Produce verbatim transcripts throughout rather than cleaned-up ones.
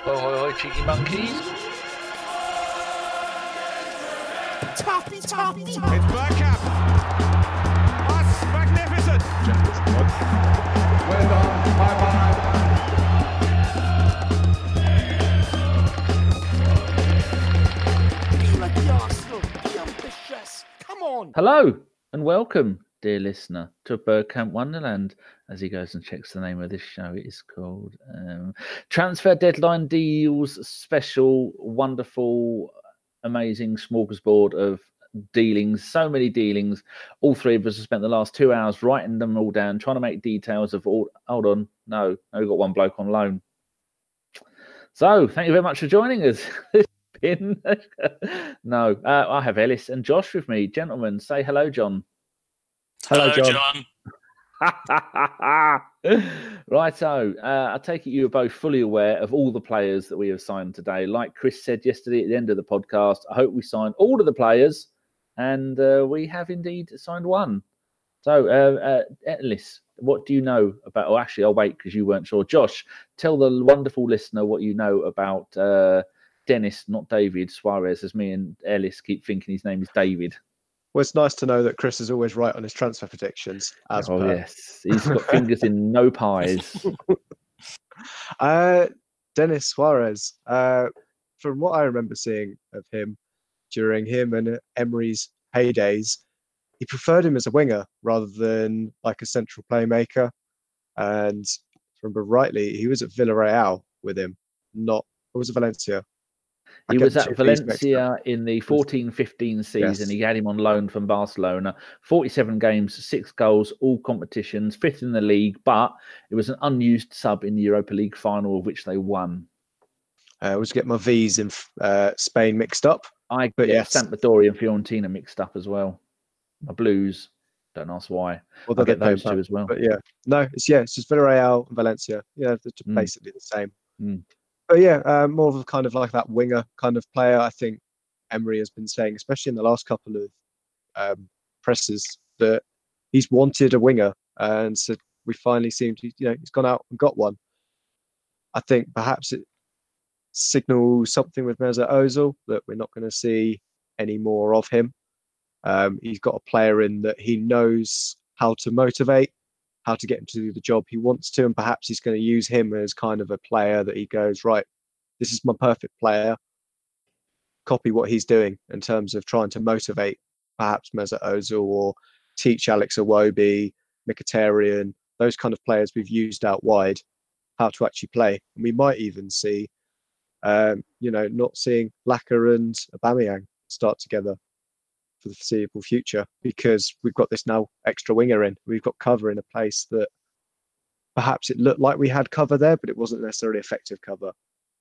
Ho, ho, ho, cheeky monkeys. Toppy, toppy, It's Bergkamp. That's magnificent. Well done. Bye-bye. Be like the Arsenal. Be ambitious. Come on. Hello and welcome, dear listener, to Bergkamp Wonderland. As he goes and checks the name of this show, it is called um, Transfer Deadline Deals Special, wonderful, amazing smorgasbord of dealings. So many dealings. All three of us have spent the last two hours writing them all down, trying to make details of all. Hold on, no, no, we've got one bloke on loan. So, thank you very much for joining us. no, uh, I have Ellis and Josh with me. Gentlemen, say hello, John. Hello, hello John. John. Righto. Uh, I take it you are both fully aware of all the players that we have signed today. Like Chris said yesterday at the end of the podcast, I hope we signed all of the players, and uh, we have indeed signed one. So, uh, uh, Ellis, what do you know about? Oh, actually, I'll wait because you weren't sure. Josh, tell the wonderful listener what you know about uh, Dennis, not David Suarez, as me and Ellis keep thinking his name is David. Well, it's nice to know that Chris is always right on his transfer predictions. As oh, per. yes. He's got fingers in no pies. uh, Dennis Suarez, uh, from what I remember seeing of him during him and Emery's heydays, he preferred him as a winger rather than like a central playmaker. And if I remember rightly, he was at Villarreal with him, not, or was it Valencia? He was at Valencia in the fourteen fifteen season. Yes. He had him on loan from Barcelona. forty-seven games, six goals, all competitions, fifth in the league, but it was an unused sub in the Europa League final, of which they won. Uh, I was getting my V's in uh, Spain mixed up. I but get yes. Sampdoria and Fiorentina mixed up as well. My Blues, don't ask why. Well, I get those two as well. But yeah, no, it's yeah, it's just Villarreal and Valencia. Yeah, they're mm. basically the same. Mm. But yeah, uh, more of a kind of like that winger kind of player. I think Emery has been saying, especially in the last couple of um, presses, that he's wanted a winger, and so we finally seem to, you know, he's gone out and got one. I think perhaps it signals something with Mesut Ozil that we're not going to see any more of him. Um, he's got a player in that he knows how to motivate, how to get him to do the job he wants to, and perhaps he's going to use him as kind of a player that he goes, right, this is my perfect player. Copy what he's doing in terms of trying to motivate perhaps Mesut Ozil or teach Alex Iwobi, Mkhitaryan, those kind of players we've used out wide, how to actually play. And we might even see, um, you know, not seeing Laka and Aubameyang start together for the foreseeable future, because we've got this now extra winger in. We've got cover in a place that perhaps it looked like we had cover there, but it wasn't necessarily effective cover.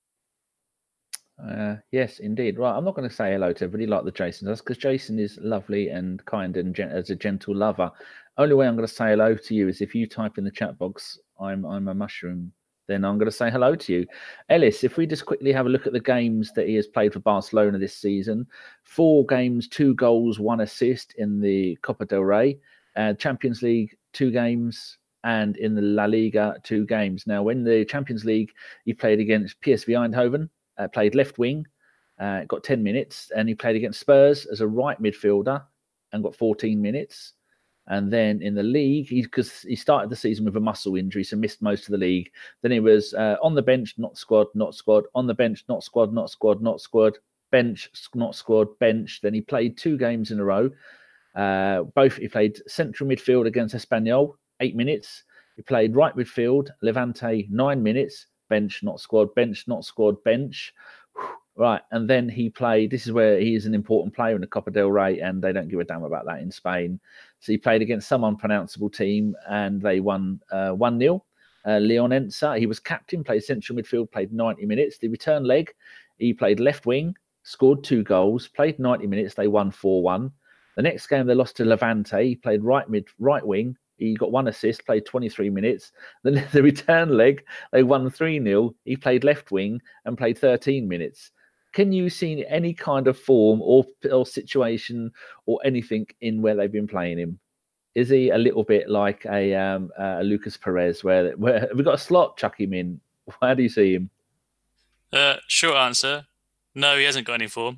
Uh, yes, indeed. Right, I'm not going to say hello to everybody like the Jason does, because Jason is lovely and kind and gen- as a gentle lover. Only way I'm going to say hello to you is if you type in the chat box, I'm I'm a mushroom. Then I'm going to say hello to you. Ellis, if we just quickly have a look at the games that he has played for Barcelona this season. Four games, two goals, one assist in the Copa del Rey. Uh, Champions League, two games. And in the La Liga, two games. Now, in the Champions League, he played against P S V Eindhoven, uh, played left wing, uh, got ten minutes. And he played against Spurs as a right midfielder and got fourteen minutes. And then in the league, because he, he started the season with a muscle injury, so missed most of the league. Then he was uh, on the bench, not squad, not squad, on the bench, not squad, not squad, not squad, bench, not squad, bench. Then he played two games in a row. Uh, both he played central midfield against Espanyol, eight minutes. He played right midfield, Levante, nine minutes, bench, not squad, bench, not squad, bench. Right, and then he played, this is where he is an important player in the Copa del Rey, and they don't give a damn about that in Spain. So he played against some unpronounceable team, and they won uh, one nil. Uh, Leonensa, he was captain, played central midfield, played ninety minutes. The return leg, he played left wing, scored two goals, played ninety minutes, they won four one. The next game, they lost to Levante, he played right mid, right wing, he got one assist, played twenty-three minutes. Then the return leg, they won three nil, he played left wing and played thirteen minutes. Can you see any kind of form or, or situation or anything in where they've been playing him? Is he a little bit like a, um, a Lucas Perez, where, where we got a slot, chuck him in? How do you see him? Uh, short answer, no, he hasn't got any form.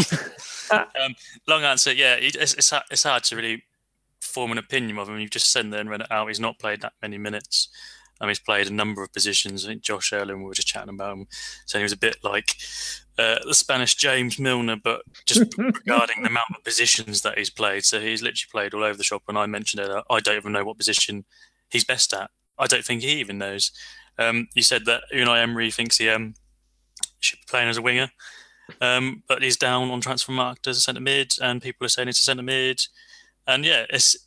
um, long answer, yeah, he- it's, it's ha- it's hard to really form an opinion of him. You've just said there and read it out. He's not played that many minutes. Um, he's played a number of positions. I think Josh Erling, we were just chatting about him, saying he was a bit like uh, the Spanish James Milner, but just regarding the amount of positions that he's played. So he's literally played all over the shop. When I mentioned it, I don't even know what position he's best at. I don't think he even knows. Um, you said that Unai Emery thinks he um, should be playing as a winger, um, but he's down on Transfermarkt as a centre mid, and people are saying it's a centre mid. And yeah, it's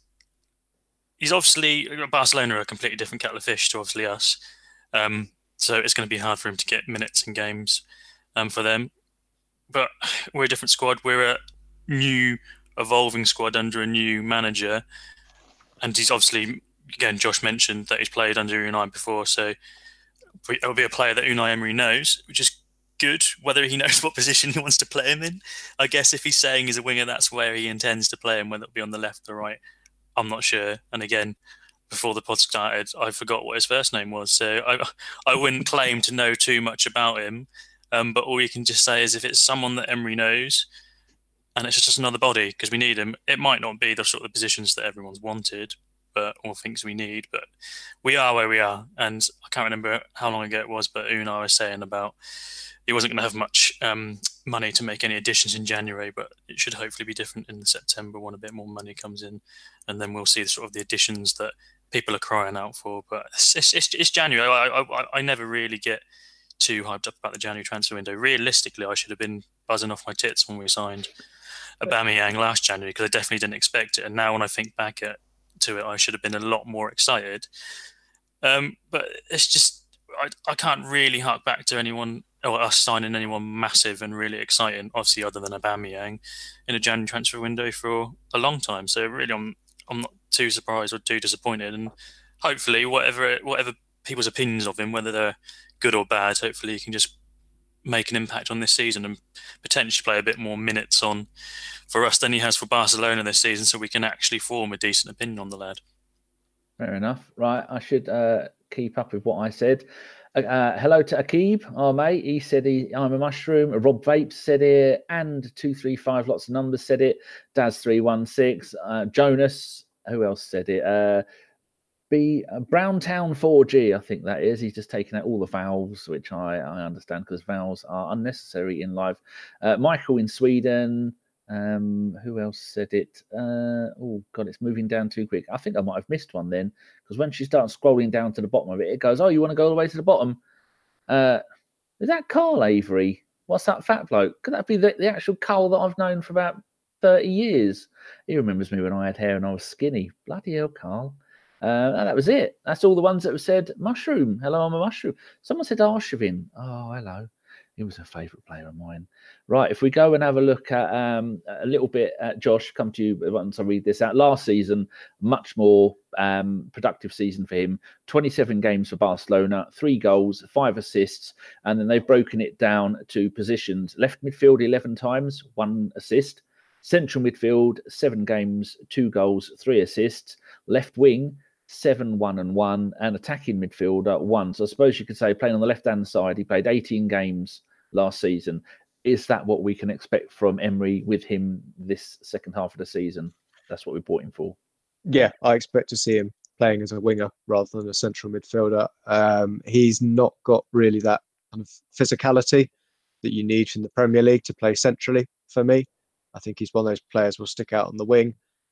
he's obviously Barcelona are a completely different kettle of fish to obviously us. Um, so it's going to be hard for him to get minutes in games um, for them. But we're a different squad. We're a new, evolving squad under a new manager, and he's obviously again. Josh mentioned that he's played under Unai before, so it'll be a player that Unai Emery knows, which is good. Whether he knows what position he wants to play him in, I guess if he's saying he's a winger, that's where he intends to play him, whether it be on the left or right. I'm not sure. And again, before the pod started, I forgot what his first name was, so I I wouldn't claim to know too much about him. Um, but all you can just say is if it's someone that Emery knows, and it's just another body because we need him. It might not be the sort of positions that everyone's wanted, but or thinks we need. But we are where we are, and I can't remember how long ago it was, but Unai was saying about he wasn't going to have much um, money to make any additions in January, but it should hopefully be different in September when a bit more money comes in, and then we'll see the sort of the additions that people are crying out for. But it's it's, it's, it's January. I, I I never really get too hyped up about the January transfer window. Realistically, I should have been buzzing off my tits when we signed Aubameyang last January because I definitely didn't expect it. And now when I think back at to it, I should have been a lot more excited. Um, but it's just I, I can't really hark back to anyone or us signing anyone massive and really exciting, obviously other than Aubameyang, in a January transfer window for a long time. So really, I'm I'm not too surprised or too disappointed, and hopefully, whatever whatever people's opinions of him, whether they're good or bad, hopefully he can just make an impact on this season and potentially play a bit more minutes on for us than he has for Barcelona this season, so we can actually form a decent opinion on the lad. Fair enough. Right, I should uh, keep up with what I said. Uh, hello to Akib, our mate. He said he, I'm a mushroom. Rob Vapes said it, and two three five, lots of numbers said it. Daz three one six, uh, Jonas. Who else said it? Uh, B uh, Browntown four G, I think that is. He's just taken out all the vowels, which I, I understand because vowels are unnecessary in live. Uh, Michael in Sweden. Um, who else said it? Uh, oh God, it's moving down too quick. I think I might have missed one then, because when she starts scrolling down to the bottom of it, it goes, "Oh, you want to go all the way to the bottom?" Uh, is that Carl Avery? What's that fat bloke? Could that be the, the actual Carl that I've known for about thirty years? He remembers me when I had hair and I was skinny. Bloody hell, Carl. Uh, and that was it. That's all the ones that have said mushroom. Hello, I'm a mushroom. Someone said Arshavin. Oh, hello. He was a favourite player of mine. Right, if we go and have a look at um, a little bit at Josh, come to you once I read this out. Last season, much more um, productive season for him. twenty-seven games for Barcelona, three goals, five assists, and then they've broken it down to positions. Left midfield eleven times, one assist. Central midfield, seven games, two goals, three assists. Left wing, seven, one, and one, and attacking midfielder, one. So I suppose you could say playing on the left-hand side, he played eighteen games last season. Is that what we can expect from Emery with him this second half of the season? That's what we bought him for. Yeah, I expect to see him playing as a winger rather than a central midfielder. Um, he's not got really that kind of physicality that you need from the Premier League to play centrally for me. I think he's one of those players who will stick out on the wing.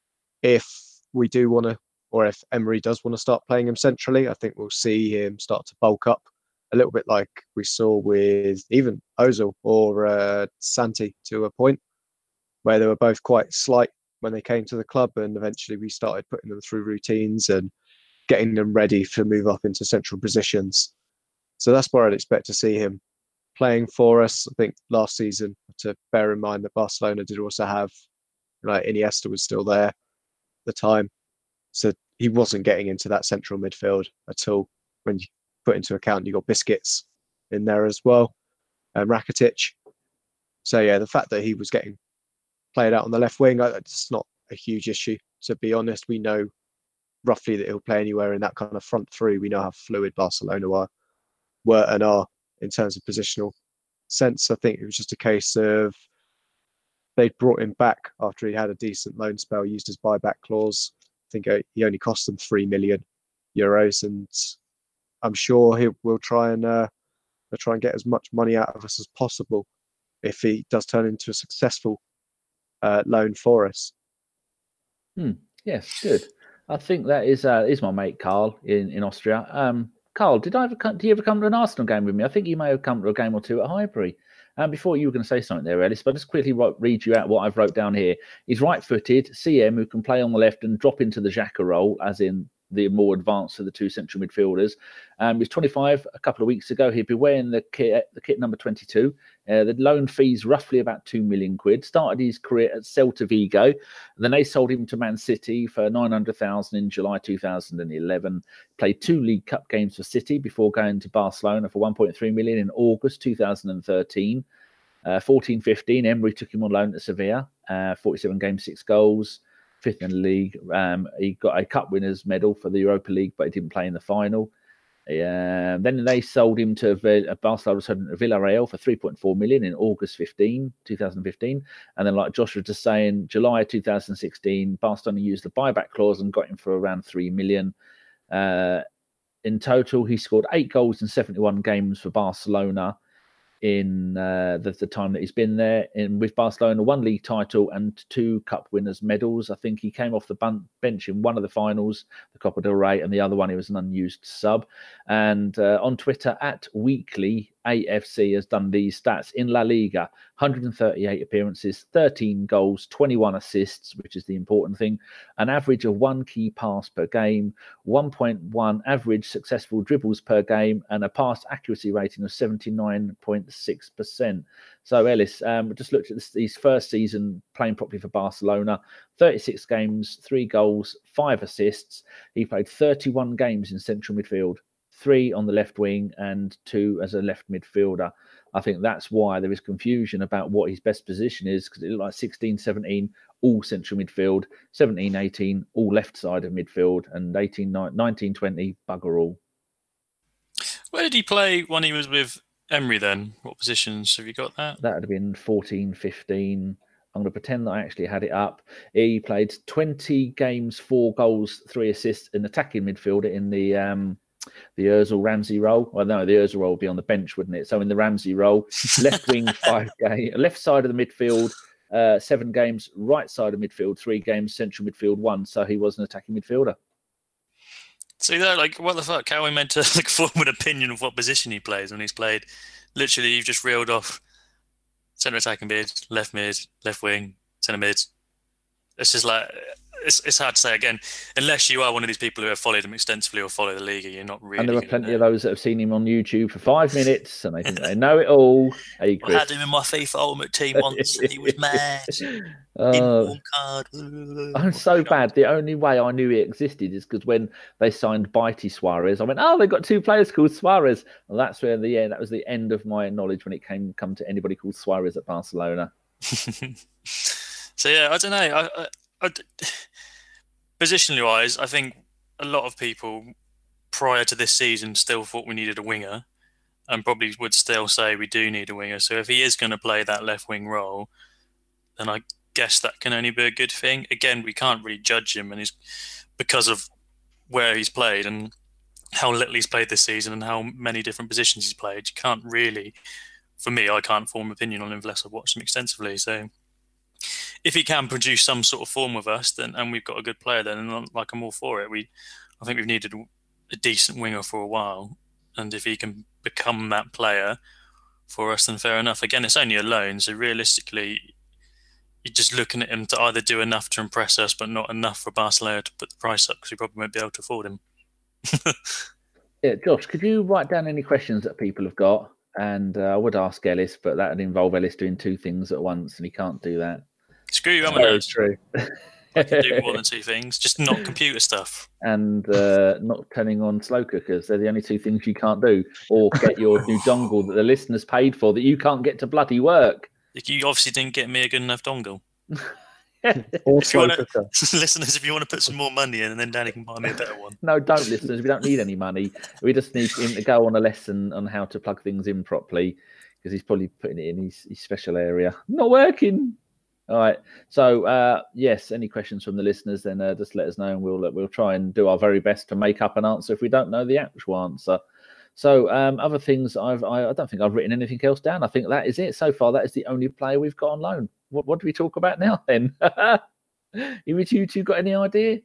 If we do want to, or if Emery does want to start playing him centrally, I think we'll see him start to bulk up a little bit like we saw with even Ozil or uh, Santi to a point, where they were both quite slight when they came to the club, and eventually we started putting them through routines and getting them ready to move up into central positions. So that's where I'd expect to see him playing for us. I think last season, to bear in mind that Barcelona did also have, like, Iniesta was still there at the time, so he wasn't getting into that central midfield at all. When you put into account you got Biscuits in there as well, and Rakitic. So yeah, the fact that he was getting played out on the left wing, it's not a huge issue. To be honest, we know roughly that he'll play anywhere in that kind of front three. We know how fluid Barcelona are, were and are in terms of positional sense, I think it was just a case of they'd brought him back after he had a decent loan spell, used his buyback clause. I think he only cost them three million euros, and I'm sure he will try and uh, they'll try and get as much money out of us as possible if he does turn into a successful uh, loan for us. Hmm. Yes, good. I think that is uh, is my mate Carl in, in Austria. Um, Carl, did I ever come, do you ever come to an Arsenal game with me? I think you may have come to a game or two at Highbury. Um, before you were going to say something there, Ellis, but I'll just quickly write, read you out what I've wrote down here. He's right-footed, C M, who can play on the left and drop into the Xhaka role, as in the more advanced of the two central midfielders. Um, he's twenty-five. A couple of weeks ago, he'd be wearing the kit, the kit number twenty-two. Uh, the loan fee's roughly about two million quid. Started his career at Celta Vigo. Then they sold him to Man City for nine hundred thousand in July two thousand eleven. Played two League Cup games for City before going to Barcelona for one point three million in August two thousand thirteen. Uh, fourteen fifteen, Emery took him on loan to Sevilla. Uh, forty-seven games, six goals. Fifth in the league. Um, he got a cup winners medal for the Europa League, but he didn't play in the final. Uh, then they sold him to Barcelona to Villarreal for three point four million in August fifteenth, two thousand fifteen. And then, like Josh was just saying, July two thousand sixteen, Barcelona used the buyback clause and got him for around three million. Uh, in total, he scored eight goals in seventy-one games for Barcelona in uh, the, the time that he's been there. In with Barcelona, one league title and two cup winners medals. I think he came off the bun- bench in one of the finals, the Copa del Rey, and the other one he was an unused sub. And uh, on Twitter at Weekly A F C has done these stats in La Liga: one hundred thirty-eight appearances, thirteen goals, twenty-one assists, which is the important thing, an average of one key pass per game, one point one average successful dribbles per game, and a pass accuracy rating of seventy-nine point six percent. So Ellis, um, just looked at this, his first season playing properly for Barcelona: thirty-six games, three goals, five assists. He played thirty-one games in central midfield, three on the left wing and two as a left midfielder. I think that's why there is confusion about what his best position is, because it looked like sixteen seventeen, all central midfield, seventeen eighteen, all left side of midfield, and eighteen nineteen twenty, bugger all. Where did he play when he was with Emery then? What positions? Have you got that? That would have been fourteen fifteen. I'm going to pretend that I actually had it up. He played twenty games, four goals, three assists, an attacking midfielder in the um, the Ozil Ramsey role. Well, no, the Ozil role would be on the bench, wouldn't it? So in the Ramsey role, left wing, five game, left side of the midfield, uh, seven games, right side of midfield, three games, central midfield, one. So he was an attacking midfielder. See that, like, what the fuck? How are we meant to like form an opinion of what position he plays when he's played? Literally, you've just reeled off centre attacking mid, left mid, left wing, centre mid. It's just like, it's it's hard to say again, unless you are one of these people who have followed him extensively or follow the league. You're not really. And there are plenty know. of those that have seen him on YouTube for five minutes and they think they know it all. Hey, I had him in my FIFA Ultimate Team once and he was mad. Uh, card. I'm so bad. The only way I knew he existed is because when they signed Bitey Suarez, I went, "Oh, they've got two players called Suarez." And that's where the end. That was the end of my knowledge when it came come to anybody called Suarez at Barcelona. So yeah, I don't know. I, I, I, positionally wise, I think a lot of people prior to this season still thought we needed a winger, and probably would still say we do need a winger. So if he is going to play that left wing role, then I guess that can only be a good thing. Again, we can't really judge him, and he's because of where he's played and how little he's played this season and how many different positions he's played. You can't really, for me, I can't form an opinion on him unless I've watched him extensively. So if he can produce some sort of form with us, then and we've got a good player, then like I'm all for it. We, I think we've needed a decent winger for a while, and if he can become that player for us, then fair enough. Again, it's only a loan, so realistically, you're just looking at him to either do enough to impress us, but not enough for Barcelona to put the price up, because we probably won't be able to afford him. Yeah, Josh, could you write down any questions that people have got? And uh, I would ask Ellis, but that would involve Ellis doing two things at once, and he can't do that. Screw you, I'm a nerd. True. I can do more than two things, just not computer stuff. And uh, not turning on slow cookers. They're the only two things you can't do. Or get your new dongle that the listeners paid for that you can't get to bloody work. You obviously didn't get me a good enough dongle. Or If you slow wanna- cooker. Listeners, if you want to put some more money in, and then Danny can buy me a better one. No, don't, listeners. We don't need any money. We just need him to go on a lesson on how to plug things in properly, because he's probably putting it in his, his special area. Not working. All right. So, uh, yes, any questions from the listeners, then uh, just let us know, and we'll we'll try and do our very best to make up an answer if we don't know the actual answer. So, um, other things, I've I, I don't think I've written anything else down. I think that is it so far. That is the only player we've got on loan. What what do we talk about now then? You you two got any idea?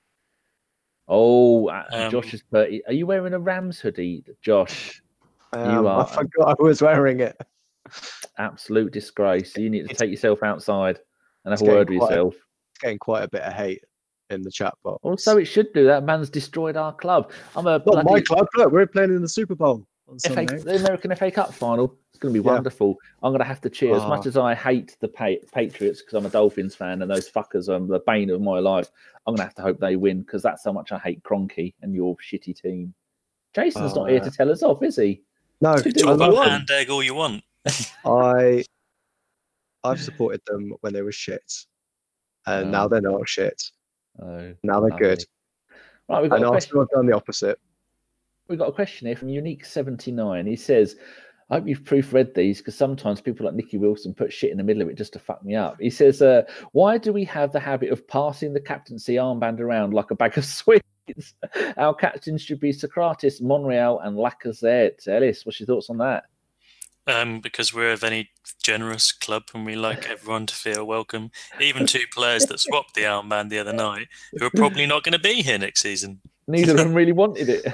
Oh, uh, Um, Josh is thirty. Are you wearing a Rams hoodie, Josh? Um, are- I forgot I was wearing it. Absolute disgrace. You need to It's- take yourself outside and have it's a word getting with quite a- yourself. It's getting quite a bit of hate in the chat box. Also, it should do that. Man's destroyed our club. I'm a Not my bloody club. Look, we're playing in the Super Bowl on F A, Sunday. the American F A Cup final. It's going to be Yeah. wonderful. I'm going to have to cheer. As Ah. much as I hate the pa- Patriots, because I'm a Dolphins fan and those fuckers are the bane of my life, I'm going to have to hope they win, because that's how much I hate Kroenke and your shitty team. Jason's not here Uh, to tell us off, is he? No, To do talk what and we about want. hand egg all you want. I I've supported them when they were shit, and now Oh. they're not shit. Oh, Now they're lovely. good. Right, we've got And a question. Arsenal have done the opposite. We've got a question here from Unique seventy-nine. He says, I hope you've proofread these, because sometimes people like Nicky Wilson put shit in the middle of it just to fuck me up. He says, uh, why do we have the habit of passing the captaincy armband around like a bag of sweets? Our captains should be Socrates, Monreal, and Lacazette. Ellis, what's your thoughts on that? Um, because we're a very generous club and we like everyone to feel welcome. Even two players that swapped the armband the other night, who are probably not going to be here next season. Neither of them really wanted it.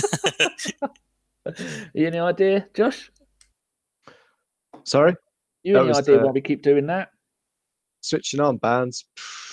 You any idea, Josh? Sorry, You That any was idea the- why we keep doing that? switching on bands.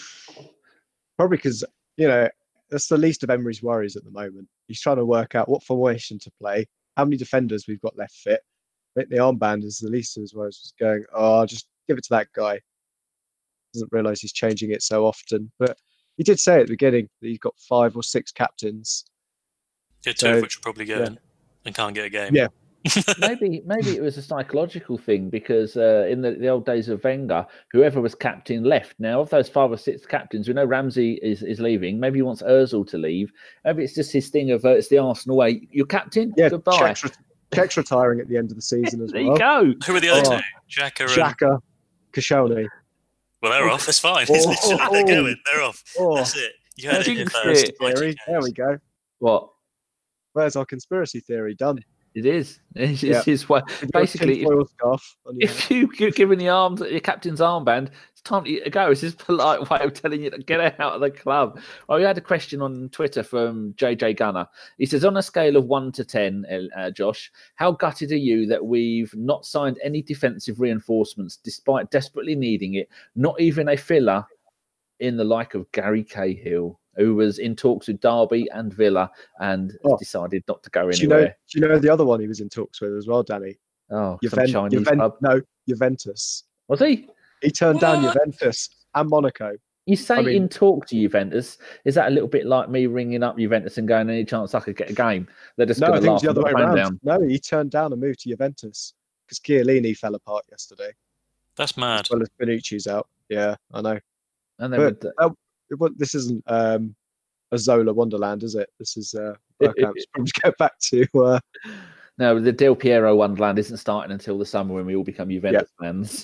Probably because you know that's the least of Emery's worries at the moment. He's trying to work out what formation to play, how many defenders we've got left fit. I think the armband is the least of his worries. Just going, oh, just give it to that guy. Doesn't realise he's changing it so often. But he did say at the beginning that he's got five or six captains. Yeah, two So, of which will probably go yeah. in and can't get a game. Yeah. maybe maybe it was a psychological thing, because uh, in the, the old days of Wenger, whoever was captain left. Now, of those five or six captains, we know Ramsey is, is leaving. Maybe he wants Ozil to leave. Maybe it's just his thing of uh, it's the Arsenal way. You're captain. Yeah, Goodbye. Czech's, Czech's retiring at the end of the season as There well. you go. Who are the other Oh, two? Xhaka and... Xhaka, Koscielny. Well, they're off. That's fine. Oh, Literally, oh, they're oh. going. They're off. Oh, That's it. You heard it here Jinx first. it. Y G theory. Ks. There we go. What? Where's our conspiracy theory done? It is. It's, Yeah. it's his way. With your Basically, if, tinfoil scarf on your head. if you give given the arms, your captain's armband, it's time to go. It's his polite way of telling you to get out of the club. Well, we had a question on Twitter from J J Gunner. He says, on a scale of one to ten, uh, Josh, how gutted are you that we've not signed any defensive reinforcements despite desperately needing it? Not even a filler in the like of Gary Cahill, who was in talks with Derby and Villa and Oh. decided not to go Do you know? anywhere. Do you know the other one he was in talks with as well, Danny? Oh, some Juven- Chinese Juven- club. No, Juventus. Was he? He turned down What? Juventus and Monaco. You say I mean- in talk to Juventus, is that a little bit like me ringing up Juventus and going, any chance I could get a game? They're just No, I going to think it was laugh the other and way put the phone around. down. No, he turned down and moved to Juventus because Chiellini fell apart yesterday, That's mad. as well as Bonucci's out. Yeah, I know. And then But with, uh, it wa- this isn't um, a Zola Wonderland, is it? This is uh, Bergkamp. Let's probably get back to. Uh, no, the Del Piero Wonderland isn't starting until the summer when we all become Juventus fans.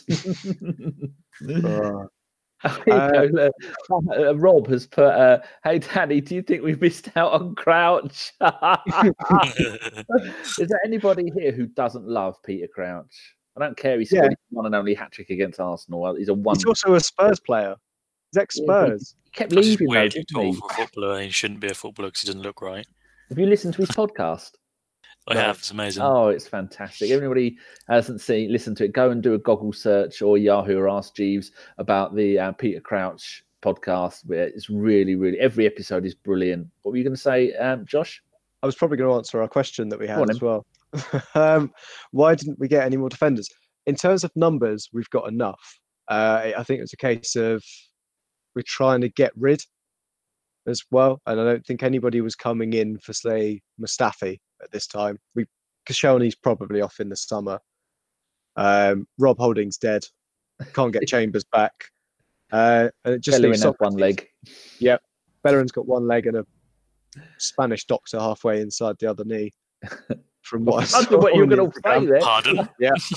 uh, There you Uh, go, look. Uh, Rob has put, uh, hey, Danny, do you think we've missed out on Crouch? Is there anybody here who doesn't love Peter Crouch? I don't care. He scored Yeah. his one and only hat trick against Arsenal. He's a he's wonderful. also a Spurs player. He's ex Spurs. He kept That's just leaving, though, weirdly didn't tall he? for a footballer. He shouldn't be a footballer because he doesn't look right. Have you listened to his podcast? I No. have. It's amazing. Oh, it's fantastic. Everybody hasn't seen, listened to it, go and do a Goggle search or Yahoo or Ask Jeeves about the uh, Peter Crouch podcast. Where it's really, really, every episode is brilliant. What were you going to say, um, Josh? I was probably going to answer our question that we Go had on, as well. um, why didn't we get any more defenders? In terms of numbers, we've got enough. Uh, I think it was a case of we're trying to get rid as well, and I don't think anybody was coming in for, say, Mustafi at this time. We Koscielny's probably off in the summer. Um, Rob Holding's dead. Can't get Chambers back. Uh, and it just Bellerin leaves has one Socrates. leg. Bellerin's got one leg and a Spanish doctor halfway inside the other knee. From what I I saw wonder what you're on going to Instagram. say there. Pardon?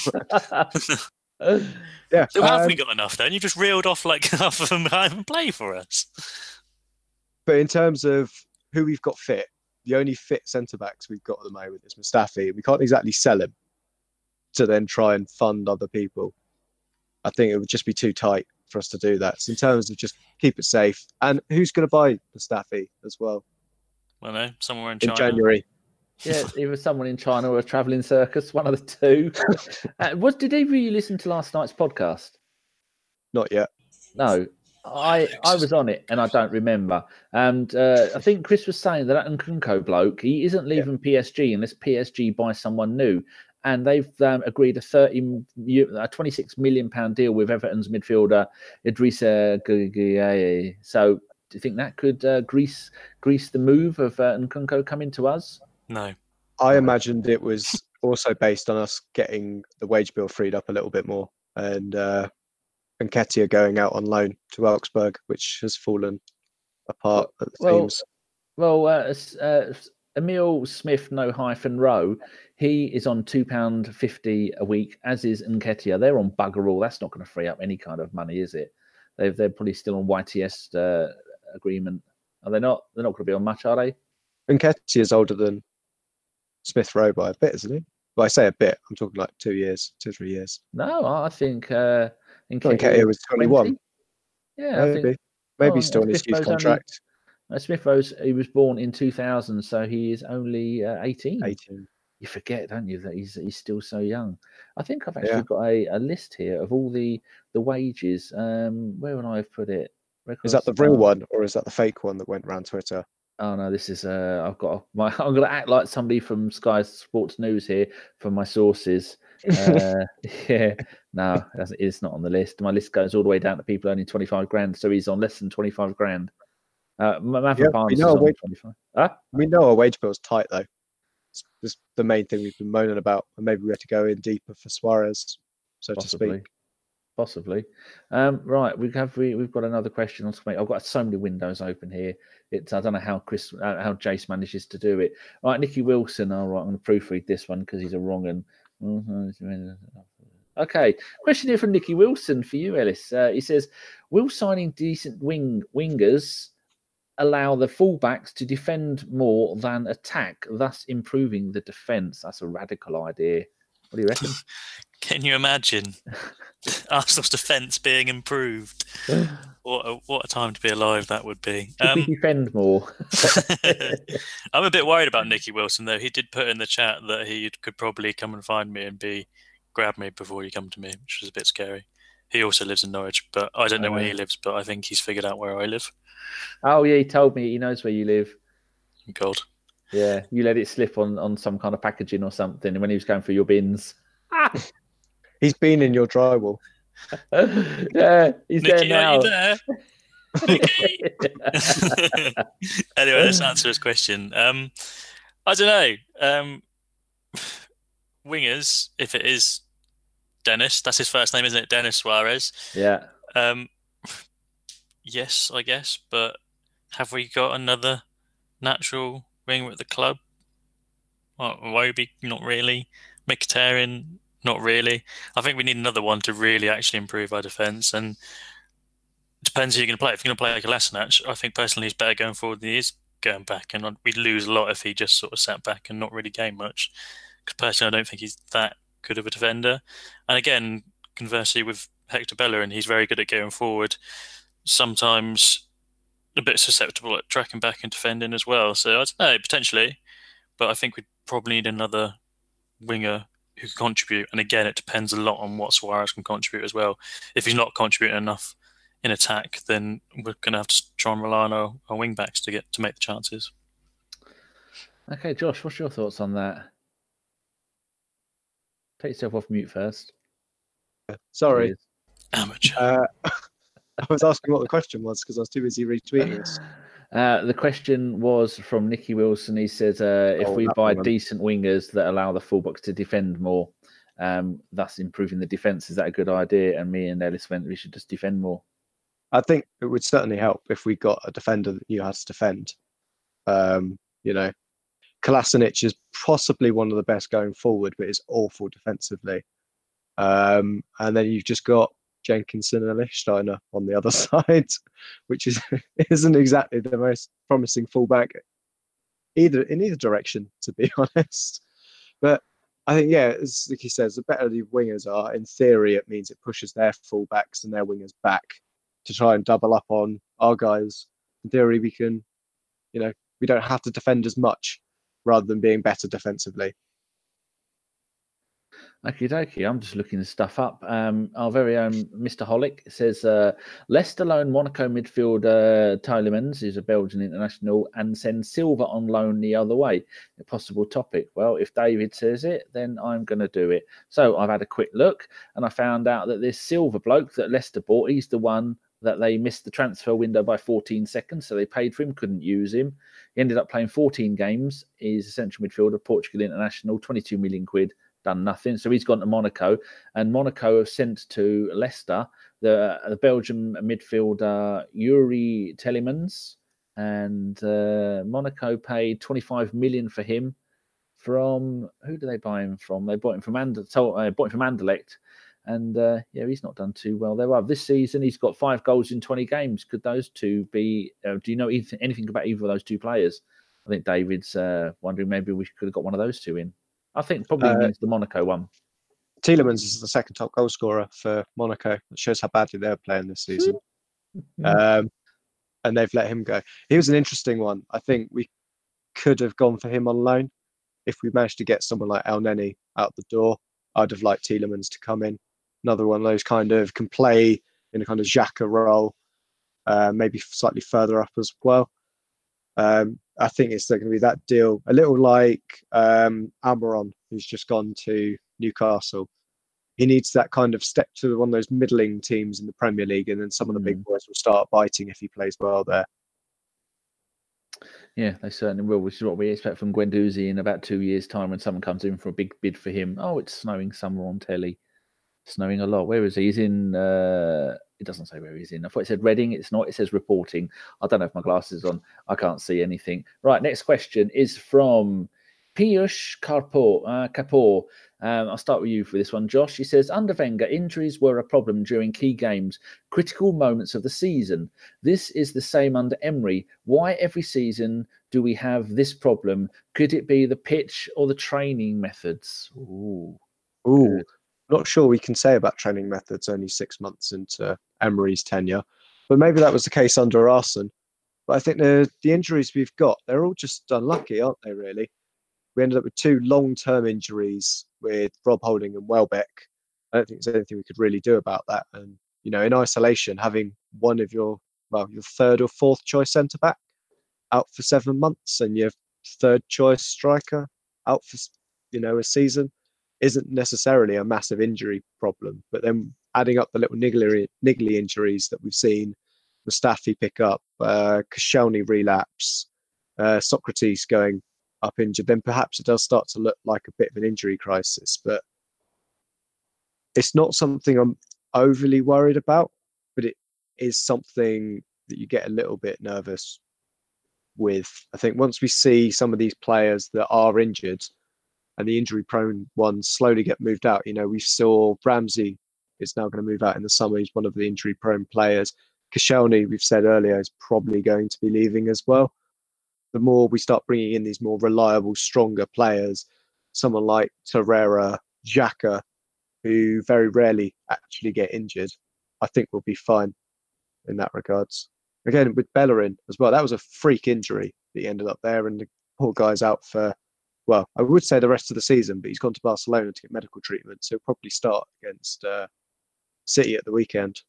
Yeah, yeah. So have we um, got enough then? You just reeled off like half of them can't even play for us. But in terms of who we've got fit, the only fit centre backs we've got at the moment is Mustafi. We can't exactly sell him to then try and fund other people. I think it would just be too tight for us to do that. So in terms of just keep it safe, and who's going to buy Mustafi as well I don't know, somewhere in in China. January? Yeah, either someone in China or a travelling circus, one of the two. uh, was did either of you listen to last night's podcast? Not yet. No, I I was on it and I don't remember. And uh, I think Chris was saying that that Nkunku bloke, he isn't leaving P S G unless P S G buy someone new. And they've um, agreed a thirty, a twenty-six million pound deal with Everton's midfielder Idrissa Gueye. So do you think that could uh, grease grease the move of uh, Nkunku coming to us? No. I imagined it was also based on us getting the wage bill freed up a little bit more, and uh, and Nketiah going out on loan to Augsburg, which has fallen apart at the Well, seams. Well, uh, uh, Emil Smith, no hyphen row, he is on two pound fifty a week, as is Nketiah. They're on bugger all. That's not going to free up any kind of money, is it? They've, they're probably still on Y T S uh, agreement. Are they not? They're not going to be on much, are they? Nketiah is older than Smith Rowe by a bit, isn't he? Well, I say a bit. I'm talking like two years, two, three years. No, I think uh, Nketiah was twenty-one. twenty. Yeah, Maybe. I think. Maybe oh, he's still on his Smith youth Rowe's only- contract. Uh, Smith Rose, he was born in two thousand, so he is only uh, eighteen. eighteen. You forget, don't you, that he's he's still so young. I think I've actually Yeah. got a, a list here of all the the wages. Um, where would I have put it? Is that the Records real start- one, or is that the fake one that went around Twitter? Oh no, this is uh, I've got my. I'm going to act like somebody from Sky Sports News here for my sources. Uh, yeah, no, that's- it's not on the list. My list goes all the way down to people earning twenty-five grand, so he's on less than twenty-five grand. Uh, Matthew Yeah, Barnes we is know on we- twenty-five. Huh? We know our wage bill's tight, though. It's, it's the main thing we've been moaning about, and maybe we have to go in deeper for Suarez, so to Possibly, speak. possibly. Um, right, we have we we've got another question on screen. I've got so many windows open here. It's I don't know how Chris uh, how Jace manages to do it. Right, Nicky Wilson. All right, I'm going to proofread this one because he's a wrong and. Okay, question here from Nicky Wilson for you, Ellis. Uh, he says, "Will signing decent wing wingers allow the fullbacks to defend more than attack, thus improving the defence?" That's a radical idea. What do you reckon? Can you imagine Arsenal's defence being improved? What a, what a time to be alive that would be. Should we Um, defend more? I'm a bit worried about Nicky Wilson, though. He did put in the chat that he could probably come and find me and be grab me before you come to me, which was a bit scary. He also lives in Norwich, but I don't know where he Uh. lives, but I think he's figured out where I live. Oh yeah, he told me he knows where you live. God. Yeah, you let it slip on, on some kind of packaging or something when he was going through your bins. He's been in your drywall. Yeah, he's Nicky, there are you now. there? Nicky! Anyway, let's answer his question. Um, I don't know. Um, wingers, if it is Dennis, that's his first name, isn't it? Dennis Suarez. Yeah. Um, yes, I guess, but have we got another natural winger at the club? Well, Iwobi, not really. Mkhitaryan, not really. I think we need another one to really actually improve our defence, and it depends who you're going to play. If you're going to play like Kolasinac, I think personally he's better going forward than he is going back, and we'd lose a lot if he just sort of sat back and not really gained much. Because personally, I don't think he's that good of a defender. And again, conversely with Hector Bellerin, he's very good at going forward. Sometimes a bit susceptible at tracking back and defending as well. So I don't know, potentially, but I think we'd probably need another winger who can contribute. And again, it depends a lot on what Suarez can contribute as well. If he's not contributing enough in attack, then we're going to have to try and rely on our, our wing backs to get to make the chances. Okay, Josh, what's your thoughts on that? Take yourself off mute first. Sorry, Cheers. Amateur. uh, I was asking what the question was because I was too busy retweeting us. Uh, the question was from Nicky Wilson. He says, uh, if Oh, we that buy one. decent wingers that allow the fullbacks to defend more, um, thus improving the defence, is that a good idea? And me and Ellis went, we should just defend more. I think it would certainly help if we got a defender that knew how to defend. Um, you know, Kolasinac is possibly one of the best going forward, but is awful defensively. Um, and then you've just got Jenkinson and Lichtsteiner on the other side, which is isn't exactly the most promising fullback either in either direction, to be honest. But I think, yeah, as Vicky says, the better the wingers are, in theory, it means it pushes their fullbacks and their wingers back to try and double up on our guys. In theory, we can, you know, we don't have to defend as much rather than being better defensively. Okie dokie, I'm just looking this stuff up. Um, our very own Mister Holick says uh, Leicester loan Monaco midfielder uh, Tielemans is a Belgian international and send Silva on loan the other way. A possible topic. Well, if David says it, then I'm going to do it. So I've had a quick look and I found out that this Silva bloke that Leicester bought, he's the one that they missed the transfer window by fourteen seconds, so they paid for him, couldn't use him. He ended up playing fourteen games. He's a central midfielder, Portugal international, twenty-two million quid. Done nothing, so he's gone to Monaco, and Monaco have sent to Leicester the, the Belgian midfielder Yuri Tielemans, and uh, Monaco paid twenty-five million for him. From who do they buy him from? They bought him from And- uh, bought him from Anderlecht, and uh, yeah, he's not done too well there. Well, this season he's got five goals in twenty games. Could those two be? Uh, do you know anything, anything about either of those two players? I think David's uh, wondering maybe we could have got one of those two in. I think probably Uh, means the Monaco one. Tielemans is the second top goal scorer for Monaco. It shows how badly they're playing this season. um, and they've let him go. He was an interesting one. I think we could have gone for him on loan. If we managed to get someone like El Neni out the door, I'd have liked Tielemans to come in. Another one of those kind of can play in a kind of Xhaka role, uh, maybe slightly further up as well. Um, I think it's going to be that deal, a little like um, Almiron, who's just gone to Newcastle. He needs that kind of step to one of those middling teams in the Premier League, and then some of the big boys will start biting if he plays well there. Yeah, they certainly will, which is what we expect from Guendouzi in about two years' time when someone comes in for a big bid for him. Oh, it's snowing somewhere on telly. Snowing a lot. Where is he? He's in... Uh, it doesn't say where he's in. I thought it said Reading. It's not. It says reporting. I don't know if my glasses on. I can't see anything. Right, next question is from Piyush Kapoor. Uh, Kapoor. Um, I'll start with you for this one, Josh. He says, under Wenger, injuries were a problem during key games, critical moments of the season. This is the same under Emery. Why every season do we have this problem? Could it be the pitch or the training methods? Ooh. Ooh. Not sure we can say about training methods only six months into Emery's tenure, but maybe that was the case under Arsene. But I think the the injuries we've got, they're all just unlucky, aren't they, really? We ended up with two long-term injuries with Rob Holding and Welbeck. I don't think there's anything we could really do about that. And, you know, in isolation, having one of your, well, your third or fourth choice centre-back out for seven months and your third choice striker out for, you know, a season isn't necessarily a massive injury problem. But then adding up the little niggly, niggly injuries that we've seen Mustafi pick up, uh, Koscielny relapse, uh, Socrates going up injured, then perhaps it does start to look like a bit of an injury crisis. But it's not something I'm overly worried about, but it is something that you get a little bit nervous with. I think once we see some of these players that are injured and the injury prone ones slowly get moved out, you know, we saw Ramsey is now going to move out in the summer. He's one of the injury prone players. Koscielny, we've said earlier, is probably going to be leaving as well. The more we start bringing in these more reliable, stronger players, someone like Torreira, Xhaka, who very rarely actually get injured, I think we'll be fine in that regards. Again, with Bellerin as well, that was a freak injury that he ended up there, and the poor guy's out for, well, I would say the rest of the season, but he's gone to Barcelona to get medical treatment, so he'll probably start against uh, City at the weekend.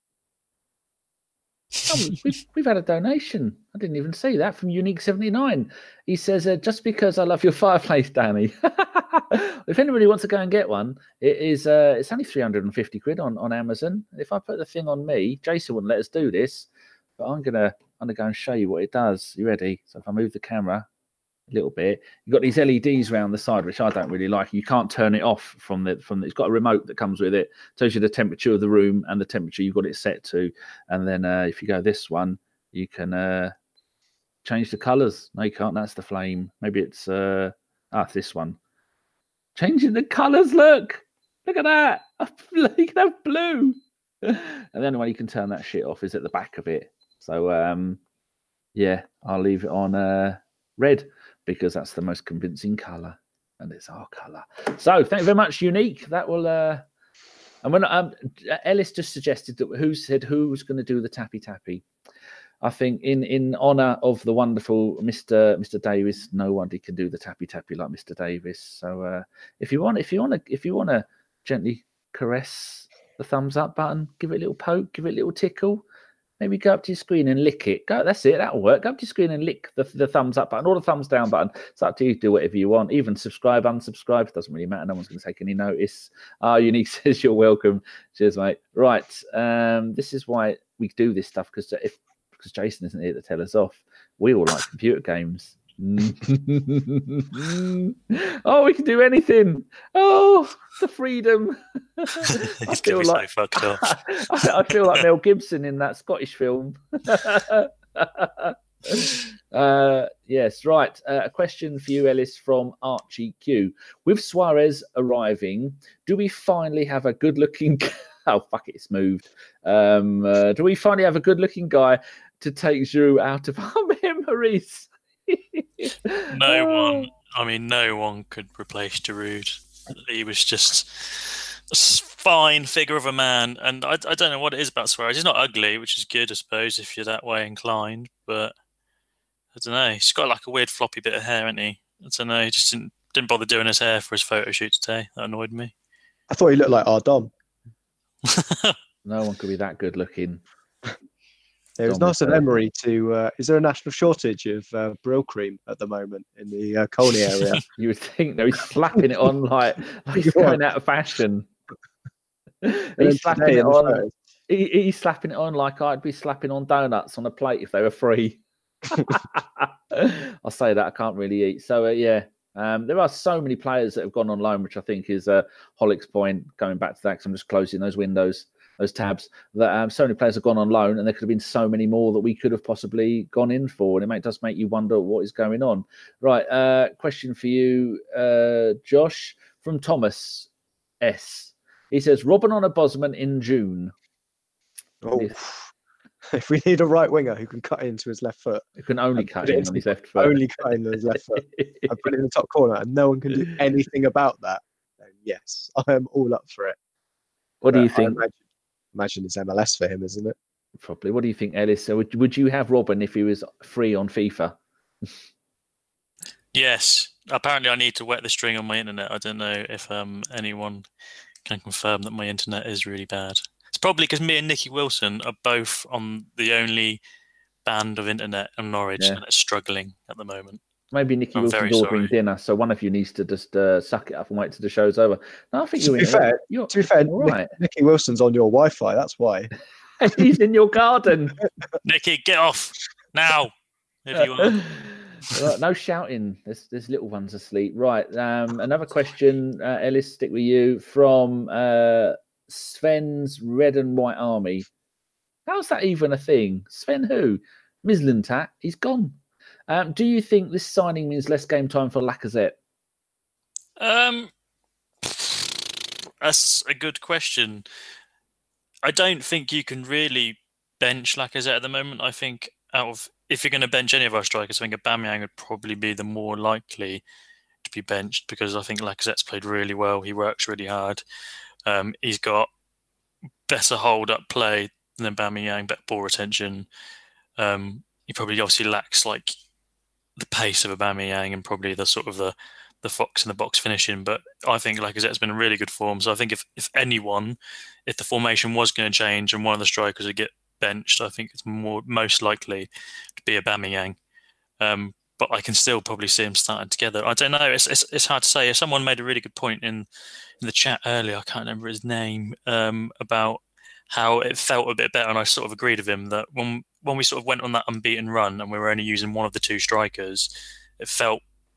Oh, we've, we've had a donation. I didn't even see that from Unique seventy-nine. He says, uh, just because I love your fireplace, Danny. If anybody wants to go and get one, it is uh, it's only three hundred fifty quid on, on Amazon. If I put the thing on me, Jason wouldn't let us do this, but I'm gonna I'm gonna go and show you what it does. You ready? So if I move the camera, a little bit. You've got these L E Ds around the side, which I don't really like. You can't turn it off from the from. The, it's got a remote that comes with it, tells you the temperature of the room and the temperature you've got it set to. And then uh, if you go this one, you can uh, change the colours. No, you can't. That's the flame. Maybe it's uh, ah this one. Changing the colours. Look, look at that. You can have blue. And the only way you can turn that shit off is at the back of it. So um, yeah, I'll leave it on uh, red because that's the most convincing colour, and it's our colour. So thank you very much, Unique. That will. Uh, and when um, Ellis just suggested that who said who's going to do the tappy tappy. I think in in honour of the wonderful Mister Mister Davis, nobody can do the tappy tappy like Mister Davis. So uh, if you want, if you want to, if you want to gently caress the thumbs up button, give it a little poke, give it a little tickle. Maybe go up to your screen and lick it. Go, that's it. That'll work. Go up to your screen and lick the, the thumbs up button or the thumbs down button. It's up to you. Do whatever you want. Even subscribe, unsubscribe. It doesn't really matter. No one's going to take any notice. Ah, Unique says you're welcome. Cheers, mate. Right. Um, this is why we do this stuff, because if because Jason isn't here to tell us off. We all like computer games. Oh, we can do anything. Oh, the freedom. I feel like so fucked up. I, I feel like Mel Gibson in that Scottish film. uh, yes, right. Uh, a question for you, Ellis, from Archie Q. With Suarez arriving, do we finally have a good-looking? Oh, fuck it, it's moved. Um, uh, do we finally have a good-looking guy to take Giroud out of our memories? No one. I mean, no one could replace Giroud. He was just a fine figure of a man, and I, I don't know what it is about Suarez. He's not ugly, which is good, I suppose, if you're that way inclined. But I don't know. He's got like a weird floppy bit of hair, hasn't he? I don't know. He just didn't didn't bother doing his hair for his photo shoot today. That annoyed me. I thought he looked like our Dom. No one could be that good looking. It was nice of Emery to. Uh, is there a national shortage of uh, Brill cream at the moment in the uh, Colney area? You would think no, he's slapping it on like, like he's going out of fashion. He's slapping it on. He, he's slapping it on like I'd be slapping on donuts on a plate if they were free. I'll say that I can't really eat. So uh, yeah, um, there are so many players that have gone on loan, which I think is uh, Hollick's point. Going back to that, because I'm just closing those windows. Those tabs that um, so many players have gone on loan, and there could have been so many more that we could have possibly gone in for, and it make, does make you wonder what is going on. Right, uh, question for you, uh, Josh, from Thomas S. He says, Robin on a Bosman in June. Oh, if we need a right winger who can cut into his left foot, who can only cut in on his left foot, only cut in on his left foot, and put it in the top corner, and no one can do anything about that, then yes, I am all up for it. What but do you think? Imagine, imagine it's M L S for him, isn't it? Probably. What do you think, Ellis? So would, would you have Robin if he was free on FIFA? Yes. Apparently I need to wet the string on my internet. I don't know if um, anyone can confirm that my internet is really bad. It's probably because me and Nicky Wilson are both on the only band of internet in Norwich, yeah. and it's struggling at the moment. Maybe Nicky I'm Wilson's ordering sorry. dinner, so one of you needs to just uh, suck it up and wait till the show's over. No, I think to you're be in fair, you're, to be fair, all right. Nicky Wilson's on your Wi-Fi. That's why. He's in your garden. Nicky, get off now. If you want. Right, no shouting. There's there's little ones asleep. Right. Um, another question, uh, Ellis, stick with you from uh, Sven's Red and White Army. How's that even a thing? Sven who? Mislintat. He's gone. Um, do you think this signing means less game time for Lacazette? Um, that's a good question. I don't think you can really bench Lacazette at the moment. I think out of if you're going to bench any of our strikers, I think Aubameyang would probably be the more likely to be benched because I think Lacazette's played really well. He works really hard. Um, he's got better hold-up play than Aubameyang, better ball retention. Um, he probably obviously lacks like the pace of Aubameyang and probably the sort of the the fox in the box finishing. But I think Lacazette's been in really good form. So I think if if anyone, if the formation was going to change and one of the strikers would get benched, I think it's more most likely to be Aubameyang. Um, but I can still probably see him starting together. I don't know. It's it's it's hard to say. Someone made a really good point in in the chat earlier. I can't remember his name um, about how it felt a bit better, and I sort of agreed with him that when when we sort of went on that unbeaten run and we were only using one of the two strikers, it felt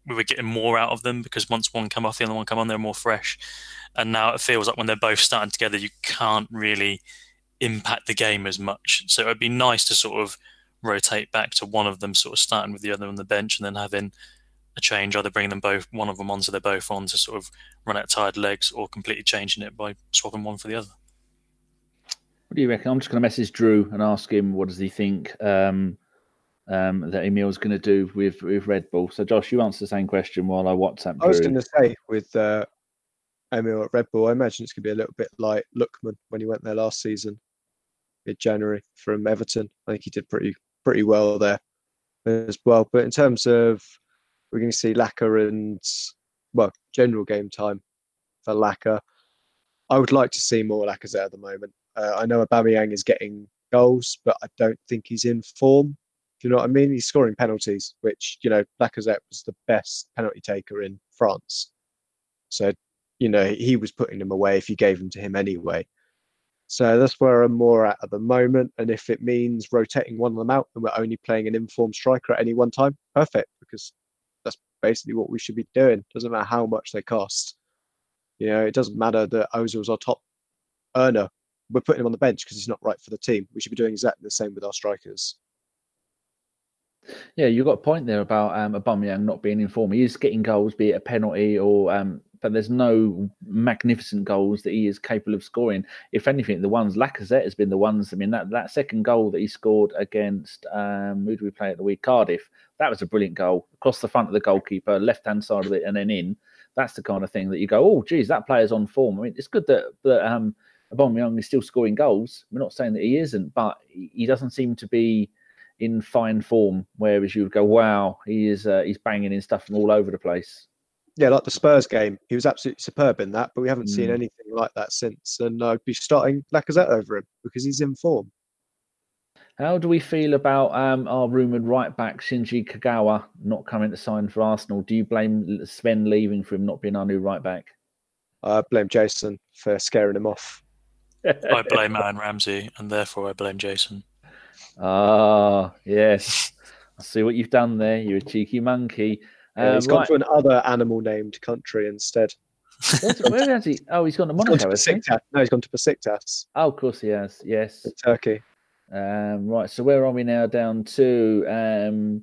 we were getting more out of them because once one come off, the other one come on, they're more fresh. And now it feels like when they're both starting together, you can't really impact the game as much. So it'd be nice to sort of rotate back to one of them sort of starting with the other on the bench and then having a change, either bringing them both, one of them on so they're both on to sort of run out tired legs, or completely changing it by swapping one for the other. What do you reckon? I'm just going to message Drew and ask him what does he think um, um, that Emil's going to do with, with Red Bull. So Josh, you answer the same question while I WhatsApp Drew. I was going to say with uh, Emil at Red Bull, I imagine it's going to be a little bit like Lookman when he went there last season, mid-January from Everton. I think he did pretty pretty well there as well. But in terms of, we're going to see Laka and, well, general game time for Laka. I would like to see more Lacazette at the moment. Uh, I know Aubameyang is getting goals, but I don't think he's in form. Do you know what I mean? He's scoring penalties, which, you know, Lacazette was the best penalty taker in France. So, you know, he was putting them away if you gave them to him anyway. So that's where I'm more at at the moment. And if it means rotating one of them out and we're only playing an informed striker at any one time, perfect, because that's basically what we should be doing. Doesn't matter how much they cost. You know, it doesn't matter that Ozil's our top earner. We're putting him on the bench because he's not right for the team. We should be doing exactly the same with our strikers. Yeah, you've got a point there about um, Aubameyang not being in form. He is getting goals, be it a penalty or, um, but there's no magnificent goals that he is capable of scoring. If anything, the ones Lacazette has been the ones. I mean, that, that second goal that he scored against um, who do we play at the week? Cardiff. That was a brilliant goal across the front of the goalkeeper, left hand side of it, and then in. That's the kind of thing that you go, oh, geez, that player's on form. I mean, it's good that that um, Aubameyang is still scoring goals. We're not saying that he isn't, but he doesn't seem to be in fine form, whereas you would go, wow, he is uh, he's banging in stuff from all over the place. Yeah, like the Spurs game, he was absolutely superb in that, but we haven't Mm. seen anything like that since. And I'd be starting Lacazette over him because he's in form. How do we feel about um, our rumoured right back Shinji Kagawa not coming to sign for Arsenal? Do you blame Sven leaving for him not being our new right back? I blame Jason for scaring him off. I blame Aaron Ramsey, and therefore I blame Jason. Ah, yes. I see what you've done there. You're a cheeky monkey. Yeah, Um, he's gone right. to another animal-named country instead. Where's- Where has he? Oh, he's gone to He's gone to Monaco, hasn't he? Besiktas. No, he's gone to Besiktas Oh, of course he has. Yes. in Turkey. Um, right. So where are we now? Down to um,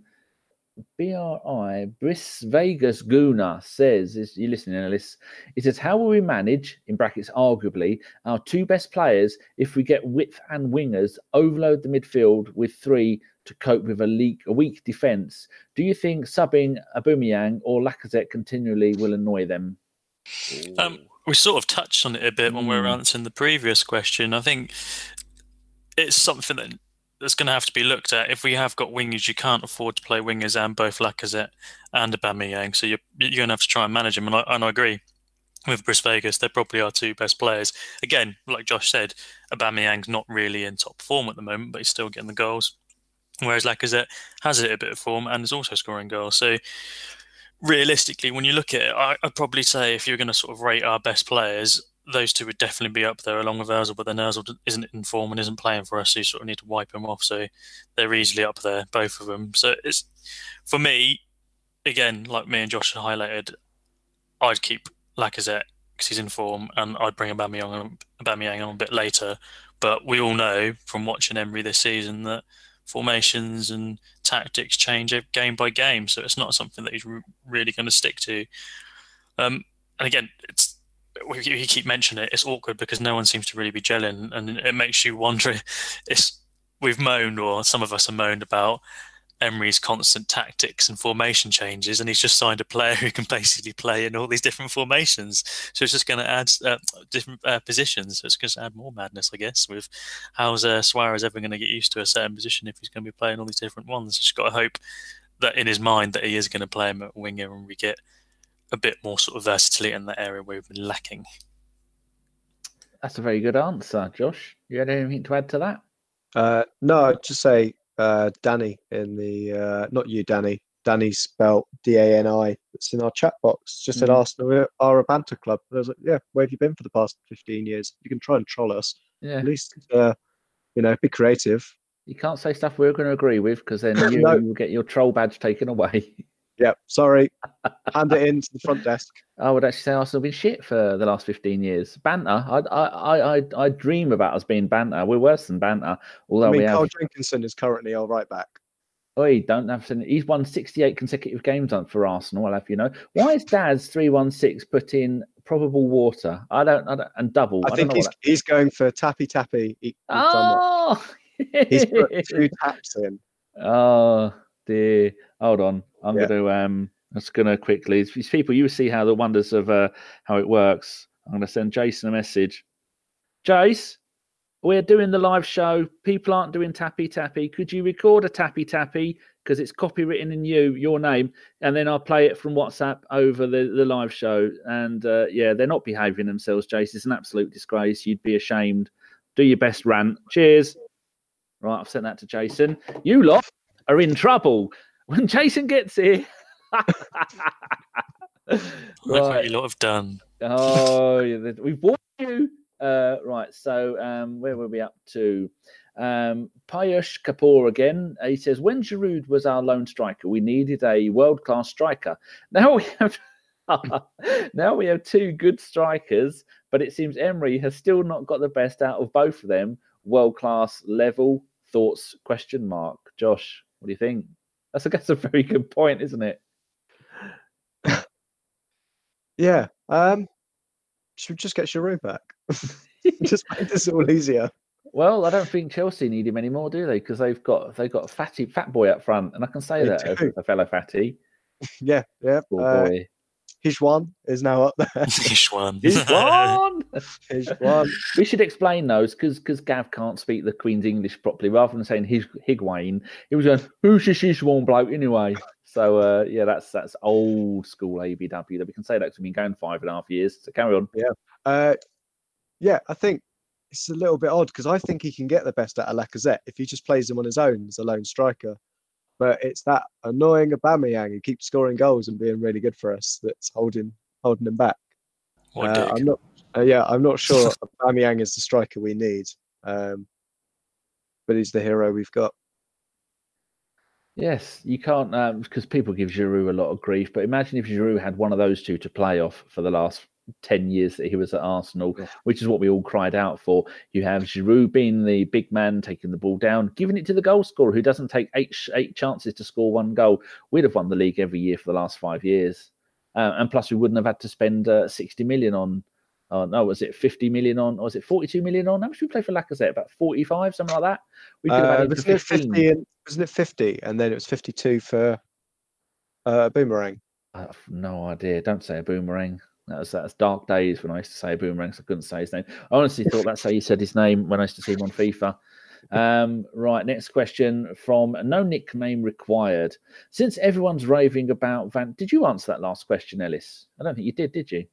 B R I. Briss Vegas Guna says, is you listening, Ellis? He says, how will we manage, in brackets, arguably, our two best players if we get width and wingers, overload the midfield with three to cope with a, leak, a weak defence? Do you think subbing Aubameyang or Lacazette continually will annoy them? Um, we sort of touched on it a bit when we were Mm. answering the previous question. I think it's something that that's going to have to be looked at. If we have got wingers, you can't afford to play wingers and both Lacazette and Aubameyang, so you're you're going to have to try and manage them. And I, and I agree with Briss Vegas; they're probably our two best players. Again, like Josh said, Aubameyang's not really in top form at the moment, but he's still getting the goals. Whereas Lacazette has a little bit of form and is also scoring goals. So realistically, when you look at it, I, I'd probably say if you're going to sort of rate our best players, those two would definitely be up there along with Ozil, but then Ozil isn't in form and isn't playing for us, so you sort of need to wipe him off. So they're easily up there, both of them. So it's, for me, again, like me and Josh highlighted, I'd keep Lacazette because he's in form, and I'd bring Aubameyang on, Aubameyang on a bit later. But we all know from watching Emery this season that formations and tactics change game by game, so it's not something that he's re- really going to stick to. Um, and again, it's we, we keep mentioning it. It's awkward because no one seems to really be gelling, and it makes you wonder. It's we've moaned, or some of us have moaned about Emery's constant tactics and formation changes, and he's just signed a player who can basically play in all these different formations. So it's just going to add uh, different uh, positions. So it's going to add more madness, I guess. With how's uh, Suarez ever going to get used to a certain position if he's going to be playing all these different ones? Just got to hope that in his mind that he is going to play him at winger, and we get a bit more sort of versatility in that area where we've been lacking. That's a very good answer, Josh. You had anything to add to that? Uh, no, I'd just say uh, Danny in the, uh, not you, Danny. Danny spelt D A N I. It's in our chat box. Just said Mm. Arsenal are a banter club. And I was like, yeah, where have you been for the past fifteen years? You can try and troll us. Yeah. At least, uh, you know, be creative. You can't say stuff we're going to agree with because then you No. will get your troll badge taken away. Yeah, sorry. Hand it in to the front desk. I would actually say Arsenal have been shit for the last fifteen years. Banter. I I I I, I dream about us being banter. We're worse than banter. Although I mean, we Carl have. Jenkinson is currently our right back. Oh, he don't have. He's won sixty-eight consecutive games on for Arsenal. I'll have you know. Why is Dad's three one six put in probable water? I don't. I don't and double. I, I, think don't know he's what. he's going for tappy tappy. Equals Oh. He's put two taps in. Oh dear. Hold on. I'm Yeah. going to um. I'm just going to quickly. These people, you see how the wonders of uh, how it works. I'm going to send Jason a message. Jace, we're doing the live show. People aren't doing tappy tappy. Could you record a tappy tappy because it's copywritten in you, your name, and then I'll play it from WhatsApp over the, the live show. And uh, yeah, they're not behaving themselves, Jace. It's an absolute disgrace. You'd be ashamed. Do your best rant. Cheers. Right, I've sent that to Jason. You lot are in trouble when Jason gets here. Look what you lot have done. Oh, yeah, we've warned you. Uh, right, so um, where were we up to? Um, Payush Kapoor again. He says, when Giroud was our lone striker, we needed a world-class striker. Now we have now we have two good strikers, but it seems Emery has still not got the best out of both of them. World-class level. Thoughts? Question mark. Josh, what do you think? That's, that's a very good point, isn't it? Yeah. Um, should we just get Giroud back? Just make this all easier. Well, I don't think Chelsea need him anymore, do they? Because they've got they've got a fatty fat boy up front, and I can say They that do. as a fellow fatty. Yeah, yeah. Poor Uh, boy. Hishwan is now up there. Ish one. He's gone. Hishwan. We should explain those because because Gav can't speak the Queen's English properly. Rather than saying his Higuain, he was going, "Who's this Hishwan bloke anyway?" So uh, yeah, that's that's old school A B W. That we can say that because we've been going five and a half years. So carry on. Yeah. Uh, yeah, I think it's a little bit odd because I think he can get the best out of Lacazette if he just plays him on his own as a lone striker. But it's that annoying Aubameyang who keeps scoring goals and being really good for us that's holding holding him back. What Uh, dick. I'm not. Uh, yeah, I'm not sure Aubameyang is the striker we need, um, but he's the hero we've got. Yes, you can't because um, people give Giroud a lot of grief. But imagine if Giroud had one of those two to play off for the last ten years that he was at Arsenal, yeah. which is what we all cried out for. You have Giroud being the big man, taking the ball down, giving it to the goal scorer who doesn't take eight eight chances to score one goal. We'd have won the league every year for the last five years, uh, and plus we wouldn't have had to spend uh, sixty million on. Oh no, was it fifty million on? Or was it forty-two million on? How much did we play for Lacazette? About forty-five, something like that. We could have Uh, had him for wasn't it fifteen. fifty? And, wasn't it fifty? And then it was fifty-two for uh, Boomerang. I have no idea. Don't say a Boomerang. That was that's dark days when I used to say Boomerang, so I couldn't say his name. I honestly thought that's how you said his name when I used to see him on FIFA. Um, right, next question from no nickname required. Since everyone's raving about Van, did you answer that last question, Ellis? I don't think you did, did you?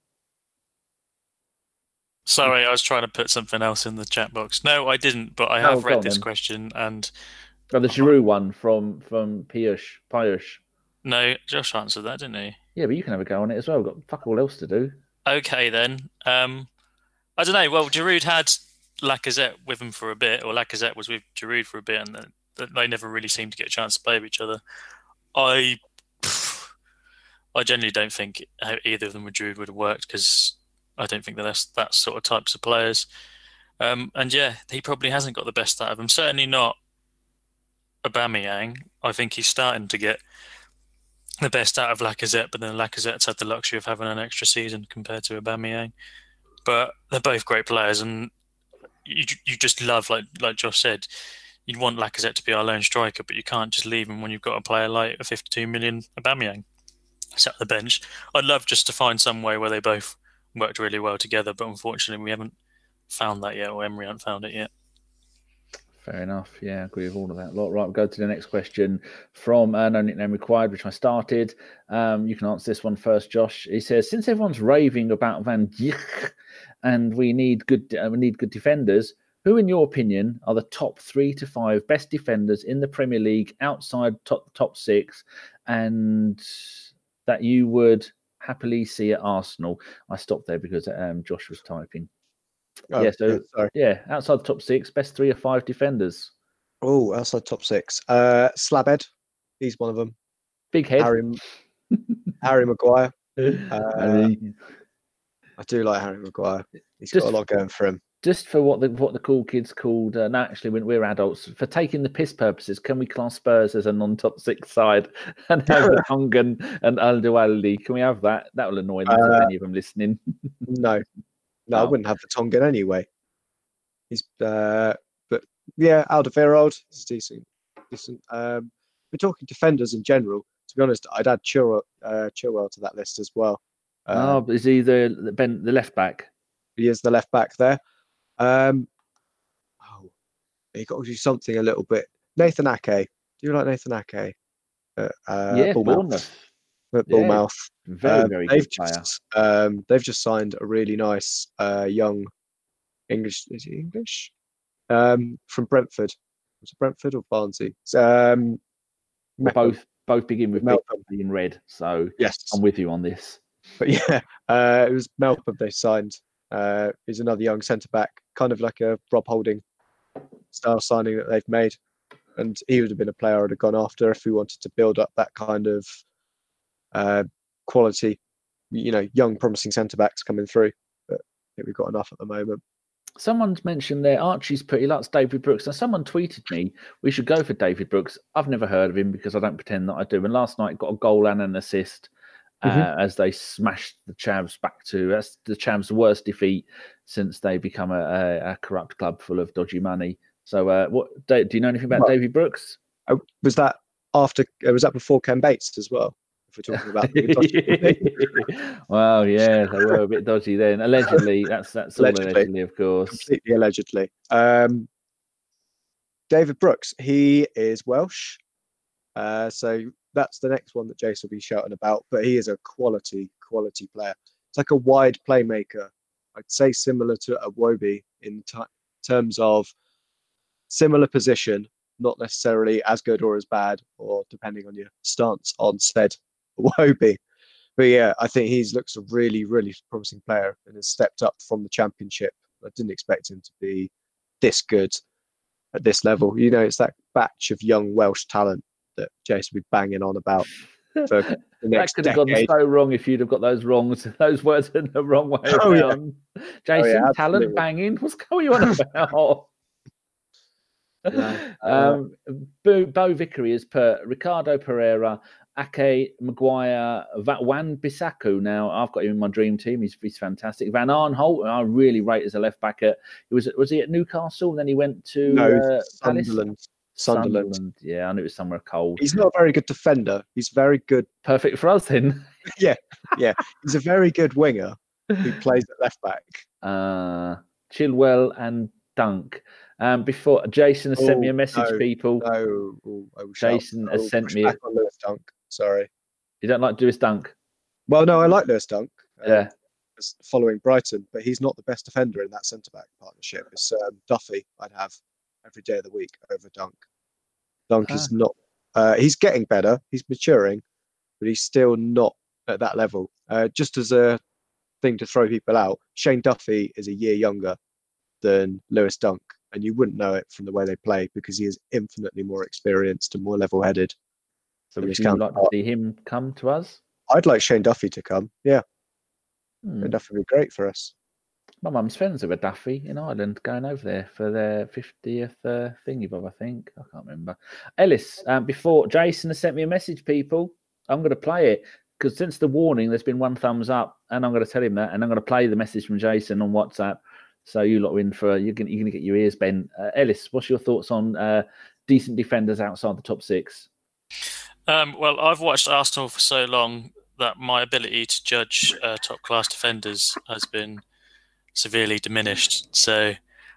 Sorry, I was trying to put something else in the chat box. No, I didn't, but I have Oh, go read on this then. question and Oh, the Giroud one from from Piyush. Piyush. no, Josh answered that, didn't he? Yeah, but you can have a go on it as well. We've got fuck all else to do. Okay, then. Um, I don't know. Well, Giroud had Lacazette with him for a bit, or Lacazette was with Giroud for a bit, and then they never really seemed to get a chance to play with each other. I, I generally don't think either of them with Giroud would have worked because I don't think that that's that sort of types of players. Um, and yeah, he probably hasn't got the best out of him. Certainly not Aubameyang. I think he's starting to get the best out of Lacazette, but then Lacazette's had the luxury of having an extra season compared to Aubameyang. But they're both great players, and you you just love, like like Josh said, you'd want Lacazette to be our lone striker, but you can't just leave him when you've got a player like a fifty-two million Aubameyang sat on the bench. I'd love just to find some way where they both worked really well together, but unfortunately we haven't found that yet, or Emery hasn't found it yet. Fair enough. Yeah, I agree with all of that. Right, we'll go to the next question from uh, No Nickname Required, which I started. Um, you can answer this one first, Josh. He says, since everyone's raving about Van Dijk and we need good, uh, we need good defenders, who, in your opinion, are the top three to five best defenders in the Premier League outside top top six, and that you would happily see at Arsenal? I stopped there because um, Josh was typing. Oh, yeah, so yeah, sorry. yeah, outside the top six, best three or five defenders. Oh, outside top six. Uh, Slabhead, he's one of them. Big head. Harry, Harry Maguire. Uh, I do like Harry Maguire. He's Just- got a lot going for him. Just for what the what the cool kids called, uh, no, actually, when we're adults, for taking the piss purposes, can we class Spurs as a non-top six side and have the Tongan and Aldi? Can we have that? That will annoy them. Uh, if any of them listening. No, no, Oh. I wouldn't have the Tongan anyway. He's, uh, but yeah, Alderweireld is decent. Decent. Um, we're talking defenders in general. To be honest, I'd add Chilwell, uh, Chilwell to that list as well. Uh, oh, is he the the, ben, the left back? He is the left back there. Um, oh, he got to do something a little bit. Nathan Ake. Do you like Nathan Ake? Uh, uh, Yeah, Bournemouth. Bournemouth. At Yeah, Bournemouth. Very, Um, very they've good player. just, um, they've just signed a really nice uh, young English. Is he English? Um, from Brentford. Was it Brentford or Barnsley? Um, Well, both both begin with Melbourne. B in red, so Yes, I'm with you on this. but yeah, uh, it was Melbourne they signed. Uh, he's another young centre back, kind of like a Rob Holding style signing that they've made, and he would have been a player I'd have gone after if we wanted to build up that kind of uh, quality, you know, young promising centre backs coming through. But I think we've got enough at the moment. Someone's mentioned there Archie's pretty likes David Brooks. And someone tweeted me we should go for David Brooks. I've never heard of him because I don't pretend that I do. And last night got a goal and an assist uh, mm-hmm. as they smashed the Chavs back to that's the Chavs' worst defeat since they become a, a, a corrupt club full of dodgy money. So, uh, what do you know anything about well, David Brooks? Uh, was that after? Uh, was that before Ken Bates as well? If we're talking about the well, yeah, they were a bit dodgy then. Allegedly, that's that's allegedly. all allegedly, of course. Completely allegedly. Um, David Brooks, he is Welsh, uh, so that's the next one that Jason will be shouting about. But he is a quality, quality player. It's like a wide playmaker. I'd say similar to Iwobi in t- terms of similar position, not necessarily as good or as bad, or depending on your stance on said Iwobi. But yeah, I think he looks a really, really promising player and has stepped up from the Championship. I didn't expect him to be this good at this level. You know, it's that batch of young Welsh talent that Jason will be banging on about for the next That could have decade. gone so wrong if you'd have got those wrongs, those words in the wrong way Oh, around. yeah. Jason, oh, yeah, talent banging, what's going on about? No, uh, um, Bo, Bo Vickery has put Ricardo Pereira, Ake, Maguire, Wan Bissaka. Now I've got him in my dream team. He's, he's fantastic. Van Arnholt, I really rate as a left back. At he was was he at Newcastle? Then he went to no, uh, Sunderland. Sunderland. Sunderland. Yeah, I knew it was somewhere cold. He's not a very good defender. He's very good. Perfect for us then. yeah, yeah. He's a very good winger who plays at left back. Uh, Chilwell and Dunk. Um, before Jason has oh, sent me a message, no, people. No, oh, Jason shout. has oh, sent me. Back on Lewis Dunk. Sorry, you don't like Lewis Dunk? Well, no, I like Lewis Dunk. Um, yeah, following Brighton, but he's not the best defender in that centre back partnership. It's um, Duffy. I'd have every day of the week over Dunk. Dunk ah. is not. Uh, he's getting better. He's maturing, but he's still not at that level. Uh, just as a thing to throw people out, Shane Duffy is a year younger than Lewis Dunk. And you wouldn't know it from the way they play because he is infinitely more experienced and more level-headed. So would you like to see him come to us? I'd like Shane Duffy to come, yeah. Hmm. Shane Duffy would be great for us. My mum's friends with a Duffy in Ireland going over there for their fiftieth uh, thingy bob, I think. I can't remember. Ellis, um, before Jason has sent me a message, people. I'm going to play it because since the warning, there's been one thumbs up and I'm going to tell him that and I'm going to play the message from Jason on WhatsApp. So you lot are in for you're going, you're going to get your ears bent. Uh, Ellis, what's your thoughts on uh, decent defenders outside the top six? Um, well, I've watched Arsenal for so long that my ability to judge uh, top class defenders has been severely diminished. So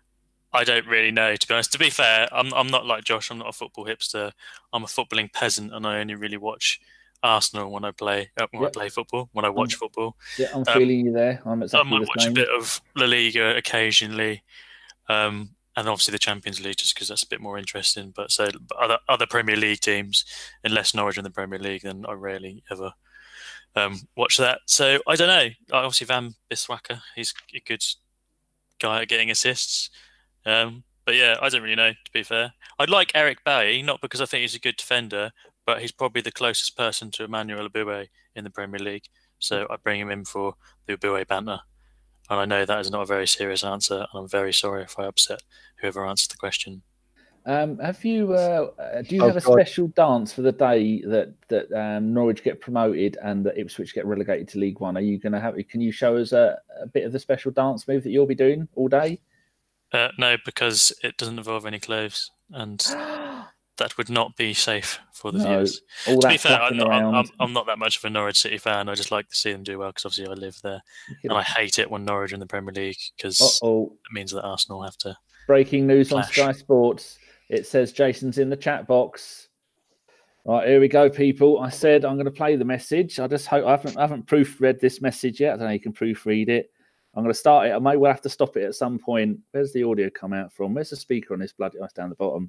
I don't really know, to be honest. To be fair, I'm I'm not like Josh. I'm not a football hipster. I'm a footballing peasant, and I only really watch Arsenal when I play uh, when yep. I play football, when I watch I'm, football. Yeah, I'm um, feeling you there. I'm exactly I might the watch same. a bit of La Liga occasionally, um, and obviously the Champions League, just because that's a bit more interesting. But so other other Premier League teams, unless Norwich in the Premier League, then I rarely ever um, watch that. So I don't know. Obviously Van Bissaka, he's a good guy at getting assists. Um, but yeah, I don't really know, to be fair. I'd like Eric Bailly, not because I think he's a good defender, but he's probably the closest person to Emmanuel Abue in the Premier League. So I bring him in for the Abue banter. And I know that is not a very serious answer, and I'm very sorry if I upset whoever answered the question. Um, have you? Uh, do you Oh, have a God. special dance for the day that that um, Norwich get promoted and that Ipswich get relegated to League One? Are you going to have? Can you show us a, a bit of the special dance move that you'll be doing all day? Uh, no, because it doesn't involve any clothes, and that would not be safe for the No, viewers. all To that be fair, I'm flapping not, I'm, around. I'm, I'm not that much of a Norwich City fan. I just like to see them do well because obviously I live there, and I hate it when Norwich are in the Premier League because oh, it means that Arsenal have to. breaking news clash. on Sky Sports. It says Jason's in the chat box. Right, here we go, people. I said I'm going to play the message. I just hope I haven't, I haven't proofread this message yet. I don't know if you can proofread it. I'm going to start it. I may well have to stop it at some point. Where's the audio come out from? Where's the speaker on this bloody? Oh, it's down the bottom.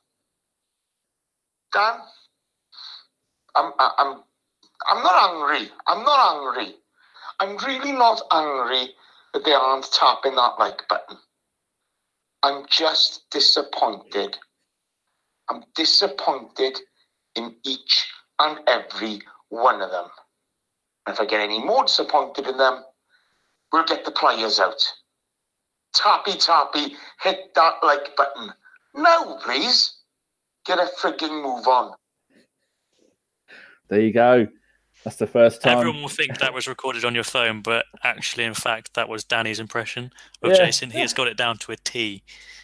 Dan, I'm, I'm, I'm not angry. I'm not angry. I'm really not angry that they aren't tapping that like button. I'm just disappointed. I'm disappointed in each and every one of them. And if I get any more disappointed in them, we'll get the players out. Tappy, tappy, hit that like button. No, please. Get a frigging move on. There you go. That's the first time. Everyone will think that was recorded on your phone, but actually, in fact, that was Danny's impression of Yeah. Jason. He has got it down to a T.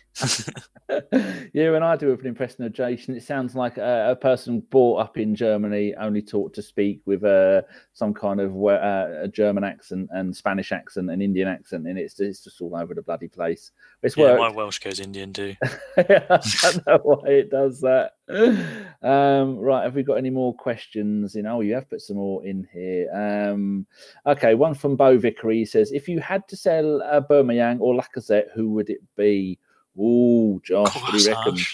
Yeah, when I do an impression of Jason, it sounds like a, a person brought up in Germany, only taught to speak with uh, some kind of uh, a German accent and Spanish accent and Indian accent, and it's, it's just all over the bloody place. It's Yeah, worked. my Welsh goes Indian too. I don't know why it does that. Um, right, have we got any more questions in? Oh, you have put some more in here. Um, okay, one from Bo Vickery. He says, if you had to sell uh, Aubameyang or Lacazette, who would it be? Ooh, Josh, Oh, what do you that's reckon? harsh.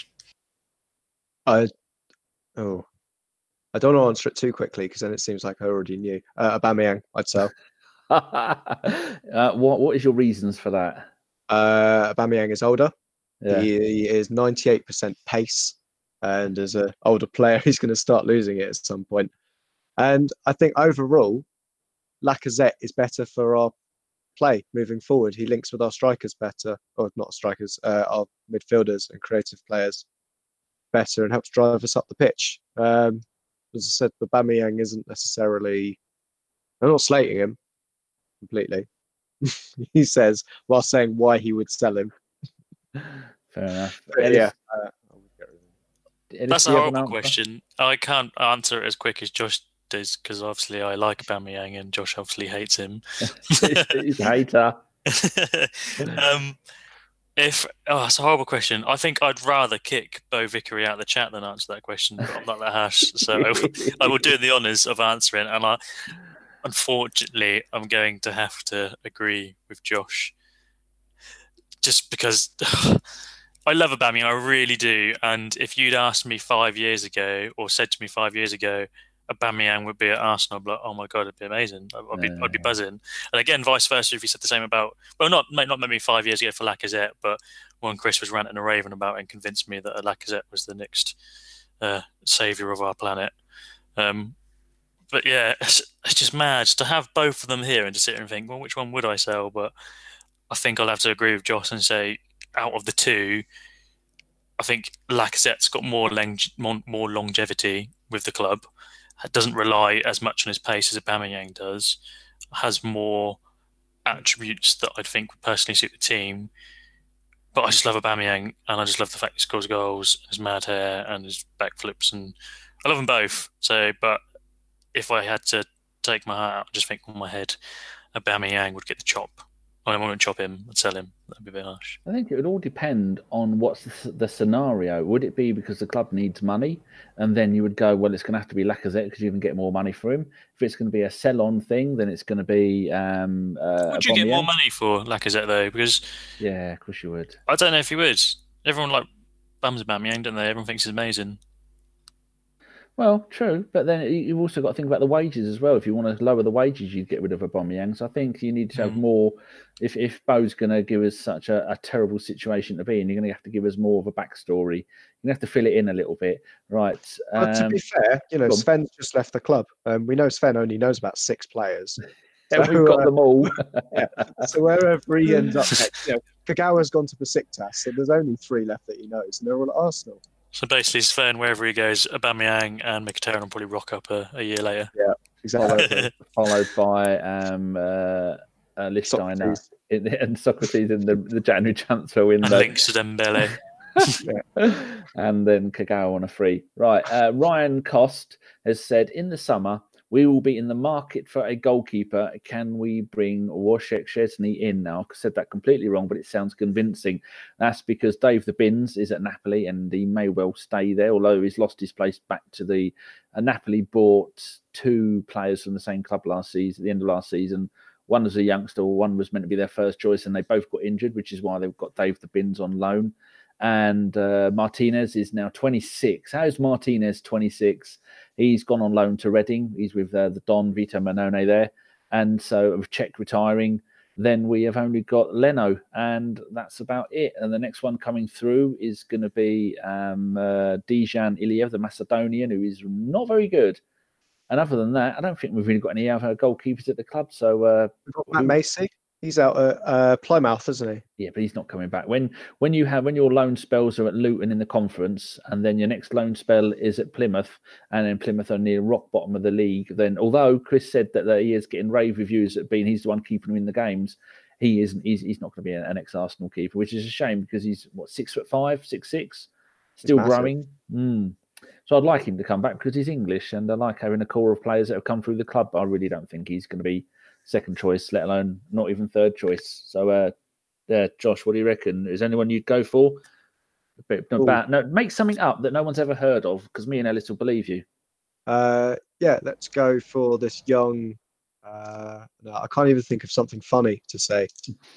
I oh, I don't want to answer it too quickly because then it seems like I already knew. Uh, Aubameyang, I'd sell. uh, what What is your reasons for that? Uh, Aubameyang is older. Yeah. He, he is ninety-eight percent pace, and as an older player, he's going to start losing it at some point. And I think overall, Lacazette is better for our play moving forward. He links with our strikers better, or not strikers, uh, our midfielders and creative players better, and helps drive us up the pitch. Um, as I said, Aubameyang isn't necessarily. I'm not slating him completely. He says while saying why he would sell him. Fair enough. But Ellis, yeah, uh, Ellis, That's do a you have an horrible answer? question. I can't answer it as quick as Josh does because obviously I like Aubameyang and Josh obviously hates him. He's a hater. um, if oh, it's a horrible question. I think I'd rather kick Bo Vickery out of the chat than answer that question, but I'm not that harsh, so I will, I will do the honours of answering. And I, unfortunately, I'm going to have to agree with Josh, just because I love Aubameyang, I really do. And if you'd asked me five years ago, or said to me five years ago, Aubameyang would be at Arsenal, I'd be like, oh my god, it'd be amazing. I'd be, uh, I'd be buzzing. And again, vice versa. If you said the same about, well, not not maybe five years ago for Lacazette, but when Chris was ranting and raving about it and convinced me that Lacazette was the next uh, saviour of our planet. Um, but yeah, it's, it's just mad to have both of them here and to sit here and think, well, which one would I sell? But I think I'll have to agree with Josh and say, out of the two, I think Lacazette's got more long, more, more longevity with the club. Doesn't rely as much on his pace as Aubameyang does. Has more attributes that I think would personally suit the team. But I just love Aubameyang, and I just love the fact he scores goals, his mad hair, and his backflips, and I love them both. So, but if I had to take my heart out, I just think on my head, Aubameyang would get the chop. I wouldn't chop him and sell him. That'd be a bit harsh. I think it would all depend on what's the, the scenario. Would it be because the club needs money, and then you would go, well, it's going to have to be Lacazette because you can get more money for him. If it's going to be a sell-on thing, then it's going to be. Um, uh, would you get more money for Lacazette though? Because yeah, of course you would. I don't know if you would. Everyone like bums Aubameyang, don't they? Everyone thinks he's amazing. Well, true, but then you- you've also got to think about the wages as well. If you want to lower the wages, you'd get rid of Aubameyang. So I think you need to have Mm. more. If if Bo's going to give us such a, a terrible situation to be in, you're going to have to give us more of a backstory. You're going to have to fill it in a little bit, right? But to Um, be fair, you know, go on. Sven's just left the club. Um, we know Sven only knows about six players. and So, we've got uh, them all. yeah. So wherever he ends up next, you know, Kagawa's gone to Besiktas, so there's only three left that he knows, and they're all at Arsenal. So basically, Sven, wherever he goes, Aubameyang and Mkhitaryan will probably rock up a, a year later. Exactly. Followed by um, uh, uh, Lichtsteiner Socrates. in, and Socrates in the, the January transfer And window. links to Dembele. And then Kagawa on a free. Right. Uh, Ryan Cost has said, in the summer, we will be in the market for a goalkeeper. Can we bring Wojciech Szczesny in now? I said that completely wrong, but it sounds convincing. That's because Dave the Bins is at Napoli and he may well stay there, although he's lost his place back to the... Uh, Napoli bought two players from the same club last season, at the end of last season. One was a youngster, one was meant to be their first choice, and they both got injured, which is why they've got Dave the Bins on loan. And uh, Martinez is now twenty-six. How's Martinez twenty-six? He's gone on loan to Reading. He's with uh, the Don Vito Manone there. And so with Czech retiring, then we have only got Leno, and that's about it. And the next one coming through is going to be um, uh, Dejan Iliev, the Macedonian, who is not very good. And other than that, I don't think we've really got any other goalkeepers at the club. So uh, We've got Matt Macy. He's out at uh, Plymouth, isn't he? Yeah, but he's not coming back. When when you have when your loan spells are at Luton in the conference, and then your next loan spell is at Plymouth, and then Plymouth are near rock bottom of the league, then although Chris said that, that he is getting rave reviews at being he's the one keeping him in the games, he isn't. He's, he's not going to be an ex-Arsenal keeper, which is a shame because he's what six foot five, six six, still growing. Mm. So I'd like him to come back because he's English, and I like having a core of players that have come through the club. But I really don't think he's going to be second choice, let alone not even third choice. So, uh, yeah, Josh, what do you reckon? Is anyone you'd go for? A bit about, no, make something up that no one's ever heard of, because me and Ellis will believe you. Uh, yeah, let's go for this young. Uh, no, I can't even think of something funny to say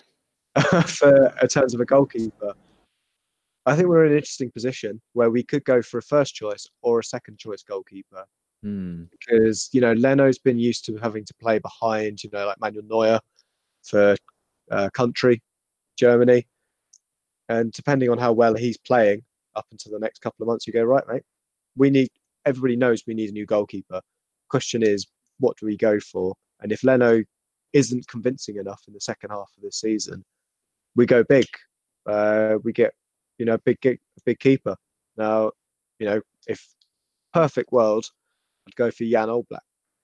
for in terms of a goalkeeper. I think we're in an interesting position where we could go for a first choice or a second choice goalkeeper. Hmm. Because, you know, Leno's been used to having to play behind, you know, like Manuel Neuer for uh, country, Germany. And depending on how well he's playing up until the next couple of months, you go, right, mate, we need, everybody knows we need a new goalkeeper. Question is, what do we go for? And if Leno isn't convincing enough in the second half of this season, we go big. Uh, we get, you know, a big, a big keeper. Now, you know, if perfect world, I'd go for Jan Oblak.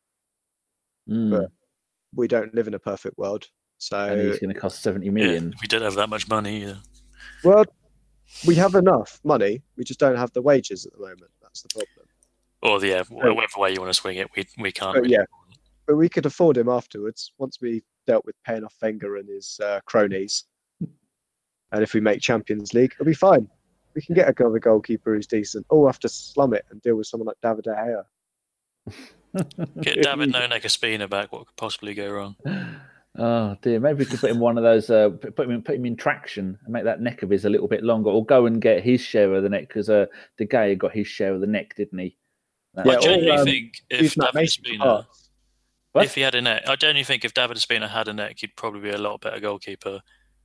Mm. But we don't live in a perfect world. So and he's going to cost seventy million. Yeah, we don't have that much money either. Well, we have enough money. We just don't have the wages at the moment. That's the problem. Or yeah, whatever way you want to swing it, we we can't. But really. yeah, but we could afford him afterwards once we dealt with paying off Wenger and his uh, cronies. And if we make Champions League, it'll be fine. We can get another goalkeeper who's decent. Oh, we'll have to slum it and deal with someone like David De Gea. Get David Nonek Espina back. What could possibly go wrong? Oh dear, maybe we could put him one of those. Uh, put him in, put him in traction and make that neck of his a little bit longer, or go and get his share of the neck because uh, De Gea got his share of the neck, didn't he? That, I genuinely or, um, think if David Espina, What? if he had a neck, I genuinely think if David Espina had a neck, he'd probably be a lot better goalkeeper.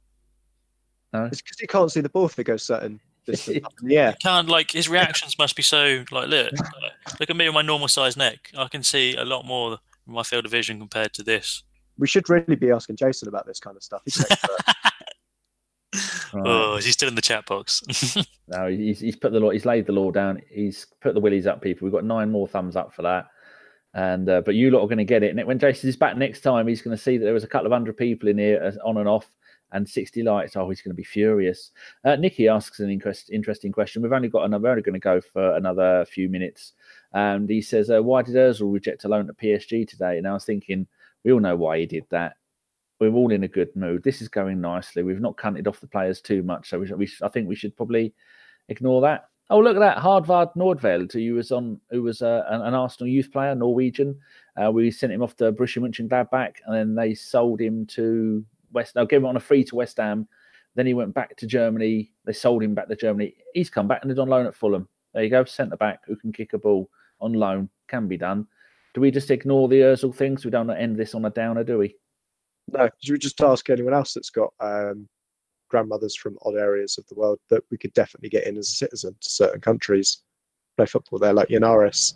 No? It's because he can't see the ball if it goes certain distance up in the air. He can't, like, his reactions must be so like look, look at me with my normal sized neck. I can see a lot more in my field of vision compared to this. We should really be asking Jason about this kind of stuff. He's an expert. Right. Oh, is he still in the chat box? No, he's, he's put the law. He's laid the law down. He's put the willies up, people. We've got nine more thumbs up for that. And uh, but you lot are going to get it. And when Jason is back next time, he's going to see that there was a couple of hundred people in here uh, on and off, and sixty likes. Oh, he's going to be furious. Uh, Nikki asks an interest, interesting question. We've only got another. We're only going to go for another few minutes. And he says, uh, "Why did Ozil reject a loan at P S G today?" And I was thinking, we all know why he did that. We're all in a good mood. This is going nicely. We've not cunted off the players too much, so we, we I think we should probably ignore that. Oh, look at that, Hardvard Nordveld, who was on, who was uh, an, an Arsenal youth player, Norwegian. Uh, we sent him off to Borussia Mönchengladbach, and then they sold him to West. No, gave him on a free to West Ham. Then he went back to Germany. They sold him back to Germany. He's come back and is on loan at Fulham. There you go, centre back who can kick a ball. on loan. Can be done. Do we just ignore the Ozil things? We don't want to end this on a downer, do we? No, should we just ask anyone else that's got um, grandmothers from odd areas of the world that we could definitely get in as a citizen to certain countries, play football there, like Yanaris.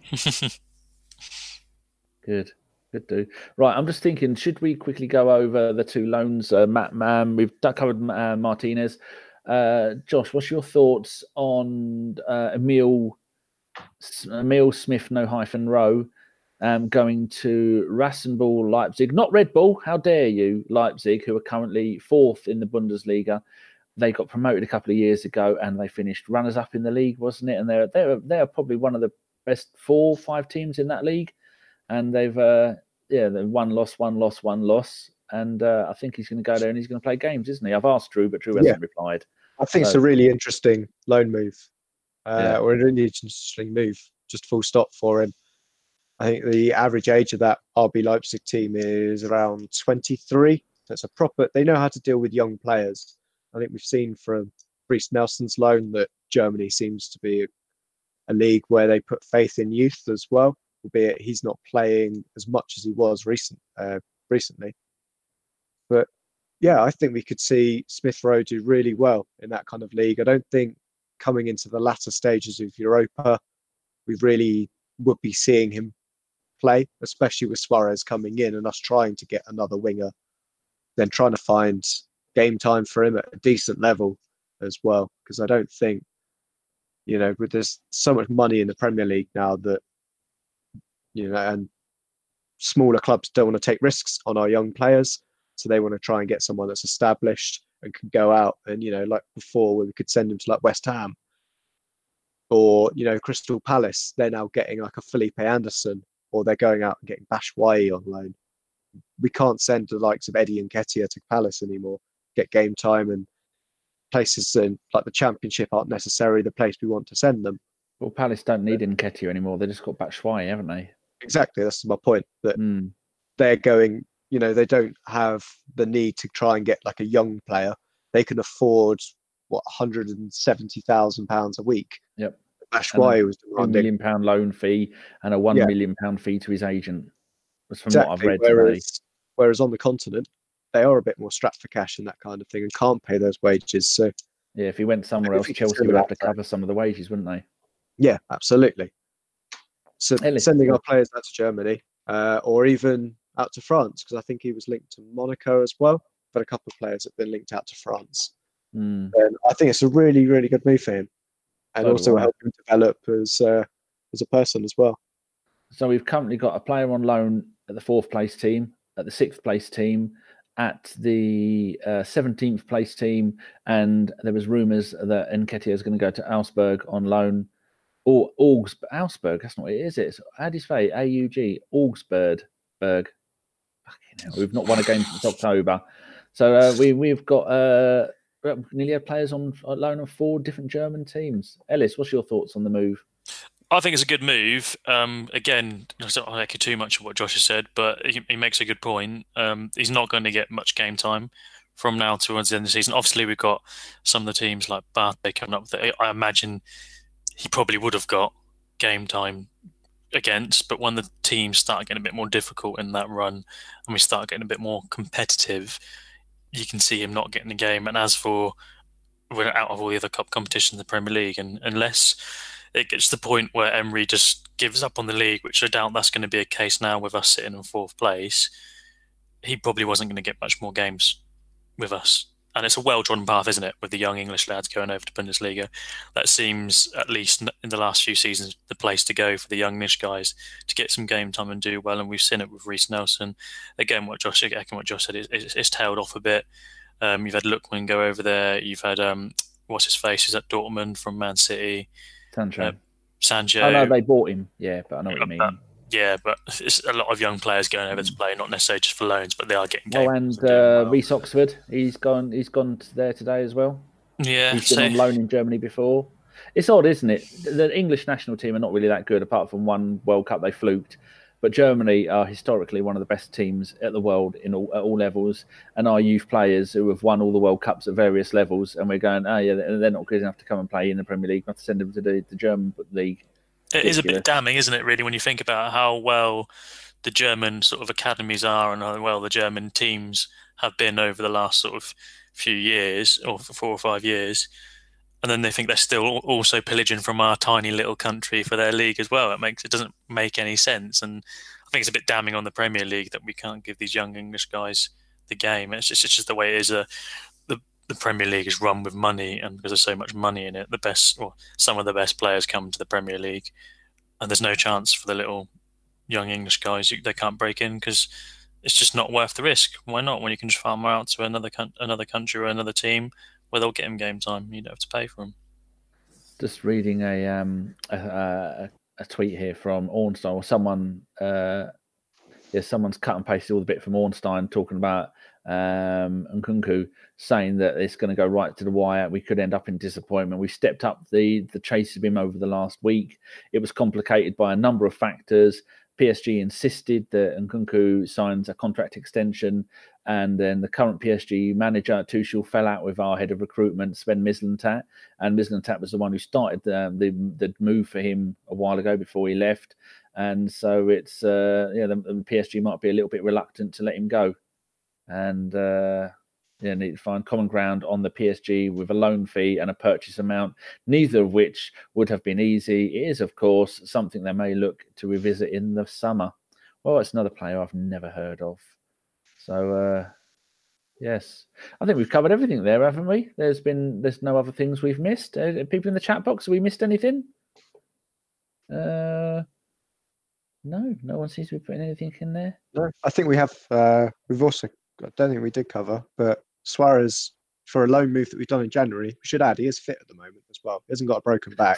Good. Good do. Right, I'm just thinking, should we quickly go over the two loans? Uh, Matt, um, we've covered uh, Martinez. Uh, Josh, what's your thoughts on uh, Emil Emil Smith, no hyphen Rowe, um, going to Rasenball Leipzig? Not Red Bull. How dare you, Leipzig, who are currently fourth in the Bundesliga. They got promoted a couple of years ago, and they finished runners-up in the league, wasn't it? And they're they're they're probably one of the best four, five teams in that league. And they've, uh, yeah, they've one loss, one loss, one loss. And uh, I think he's going to go there and he's going to play games, isn't he? I've asked Drew, but Drew hasn't Yeah. replied. I think So- it's a really interesting loan move, uh, Yeah. or a really interesting move, just full stop for him. I think the average age of that R B Leipzig team is around twenty-three. So it's a proper, they know how to deal with young players. I think we've seen from Reece Nelson's loan that Germany seems to be a league where they put faith in youth as well, albeit he's not playing as much as he was recent, uh, recently. But yeah, I think we could see Smith Rowe do really well in that kind of league. I don't think coming into the latter stages of Europa, we really would be seeing him play, especially with Suarez coming in and us trying to get another winger, then trying to find game time for him at a decent level as well. Because I don't think, you know, with there's so much money in the Premier League now that, you know, and smaller clubs don't want to take risks on our young players. So they want to try and get someone that's established and can go out and, you know, like before where we could send him to like West Ham or, you know, Crystal Palace, they're now getting like a Felipe Anderson, or they're going out and getting Batshuayi on loan. We can't send the likes of Eddie Nketiah to Palace anymore, get game time, and places in like the Championship aren't necessarily the place we want to send them. Well, Palace don't need Nketiah anymore. They just got Batshuayi, haven't they? Exactly, that's my point, that Mm. they're going, you know, they don't have the need to try and get like a young player. They can afford what one hundred seventy thousand pounds a week. Yep. Batshuayi was Two demanding. million pound loan fee and a one Yeah. million pound fee to his agent. That's from Exactly. what I've read today. Whereas, whereas on the continent, they are a bit more strapped for cash and that kind of thing, and can't pay those wages. So Yeah, if he went somewhere If else, he could Chelsea send would him have out to there. cover some of the wages, wouldn't they? yeah, absolutely. So Ellis. sending our players out to Germany, uh, or even out to France, because I think he was linked to Monaco as well. But a couple of players have been linked out to France. Mm. And I think it's a really, really good move for him, and So do also I. help him develop as uh, as a person as well. So we've currently got a player on loan at the fourth place team, at the sixth place team, at the uh, seventeenth place team, and there was rumours that Nketiah is going to go to Augsburg on loan. Or Augs, Augsburg, that's not what it is. It's how do you say A U G Augsburg? Berg. Fucking hell, we've not won a game since October, so uh, we we've got uh, nearly had players on, on loan of four different German teams. Ellis, what's your thoughts on the move? I think it's a good move. Um, again, I don't want to echo too much of what Josh has said, but he, he makes a good point. Um, he's not going to get much game time from now towards the end of the season. Obviously, we've got some of the teams like Bath coming up that I imagine he probably would have got game time against, but when the teams start getting a bit more difficult in that run and we start getting a bit more competitive, you can see him not getting the game. And as for we're out of all the other cup competitions in the Premier League, and unless it gets to the point where Emery just gives up on the league, which I doubt that's going to be a case now with us sitting in fourth place, he probably wasn't going to get much more games with us. And it's a well-trodden path, isn't it, with the young English lads going over to Bundesliga. That seems, at least in the last few seasons, the place to go for the young English guys to get some game time and do well. And we've seen it with Reece Nelson. Again, what Josh, again, what Josh said, it's, it's tailed off a bit. Um, you've had Lookman go over there. You've had, um, what's his face, is at Dortmund from Man City. Sancho. Uh, Sancho. Oh no, they bought him. Yeah, but I know what you mean. Uh, yeah, but it's a lot of young players going over to play, not necessarily just for loans, but they are getting games. Oh, and doing uh, well. Reece Oxford, he's gone. He's gone there today as well. Yeah, He's been so on loan in Germany before. It's odd, isn't it? The English national team are not really that good, apart from one World Cup they fluked. But Germany are historically one of the best teams at the world in all, at all levels, and our youth players who have won all the World Cups at various levels, and we're going, oh yeah, they're not good enough to come and play in the Premier League. We have to send them to the, the German league. It is a Ridiculous. bit damning, isn't it, really, when you think about how well the German sort of academies are and how well the German teams have been over the last sort of few years, or four or five years. And then they think they're still also pillaging from our tiny little country for their league as well. It makes it doesn't make any sense, and I think it's a bit damning on the Premier League that we can't give these young English guys the game. It's just it's just the way it is. Uh, the the Premier League is run with money, and because there's so much money in it, the best or some of the best players come to the Premier League, and there's no chance for the little young English guys. They can't break in because it's just not worth the risk. Why not? When you can just farm them out to another another country or another team where they'll get him game time. You don't have to pay for him. Just reading a um a, a, a tweet here from Ornstein, or someone uh yeah someone's cut and pasted all the bit from Ornstein talking about um Nkunku, saying that it's going to go right to the wire. We could end up in disappointment. We stepped up the the chase of him over the last week. It was complicated by a number of factors. P S G insisted that Nkunku signs a contract extension, and then the current P S G manager, Tuchel, fell out with our head of recruitment, Sven Mislintat, and Mislintat was the one who started the, the, the move for him a while ago before he left, and so it's uh, yeah, the, the P S G might be a little bit reluctant to let him go, and uh, yeah, need to find common ground on the P S G with a loan fee and a purchase amount, neither of which would have been easy. It is, of course, something they may look to revisit in the summer. Well, it's another player I've never heard of. So, uh, yes, I think we've covered everything there, haven't we? There's been, there's no other things we've missed. Uh, people in the chat box, have we missed anything? Uh, no, no one seems to be putting anything in there. No, I think we have. Uh, we've also. I don't think we did cover, but Suarez, for a loan move that we've done in January, we should add he is fit at the moment as well. He hasn't got a broken back.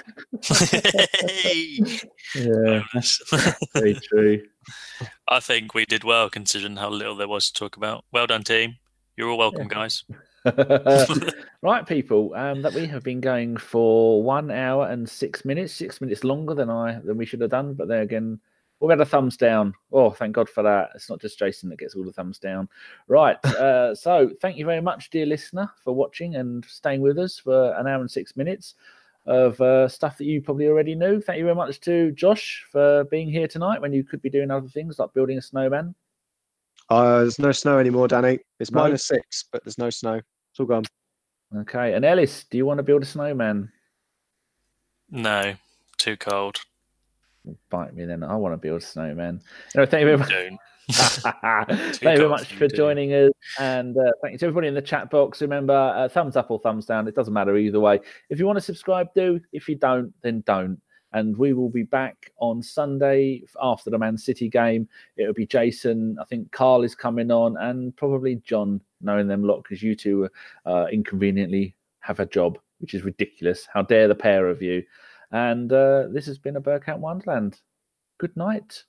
Yeah, very true. I think we did well considering how little there was to talk about. Well done, team. You're all welcome, Yeah. guys. Right, people. Um, that we have been going for one hour and six minutes. Six minutes longer than I than we should have done. But there again, we've had a thumbs down. Oh, thank God for that. It's not just Jason that gets all the thumbs down. Right. Uh, so thank you very much, dear listener, for watching and staying with us for an hour and six minutes of uh, stuff that you probably already knew. Thank you very much to Josh for being here tonight when you could be doing other things like building a snowman. Uh, there's no snow anymore, Danny. It's No? minus six, but there's no snow. It's all gone. Okay. And Ellis, do you want to build a snowman? No, too cold. Bite me then. I want to build a snowman. No, thank you very much. Don't. Thank you very cold much for for you, do. joining us, and uh, thank you to everybody in the chat box. Remember, uh, thumbs up or thumbs down, it doesn't matter either way. If you want to subscribe, do. If you don't, then don't. And we will be back on Sunday after the Man City game. It'll be Jason, I think Carl is coming on, and probably John, knowing them lot, because you two uh, inconveniently have a job, which is ridiculous. How dare the pair of you. And uh, this has been a Bergkamp Wonderland. Good night.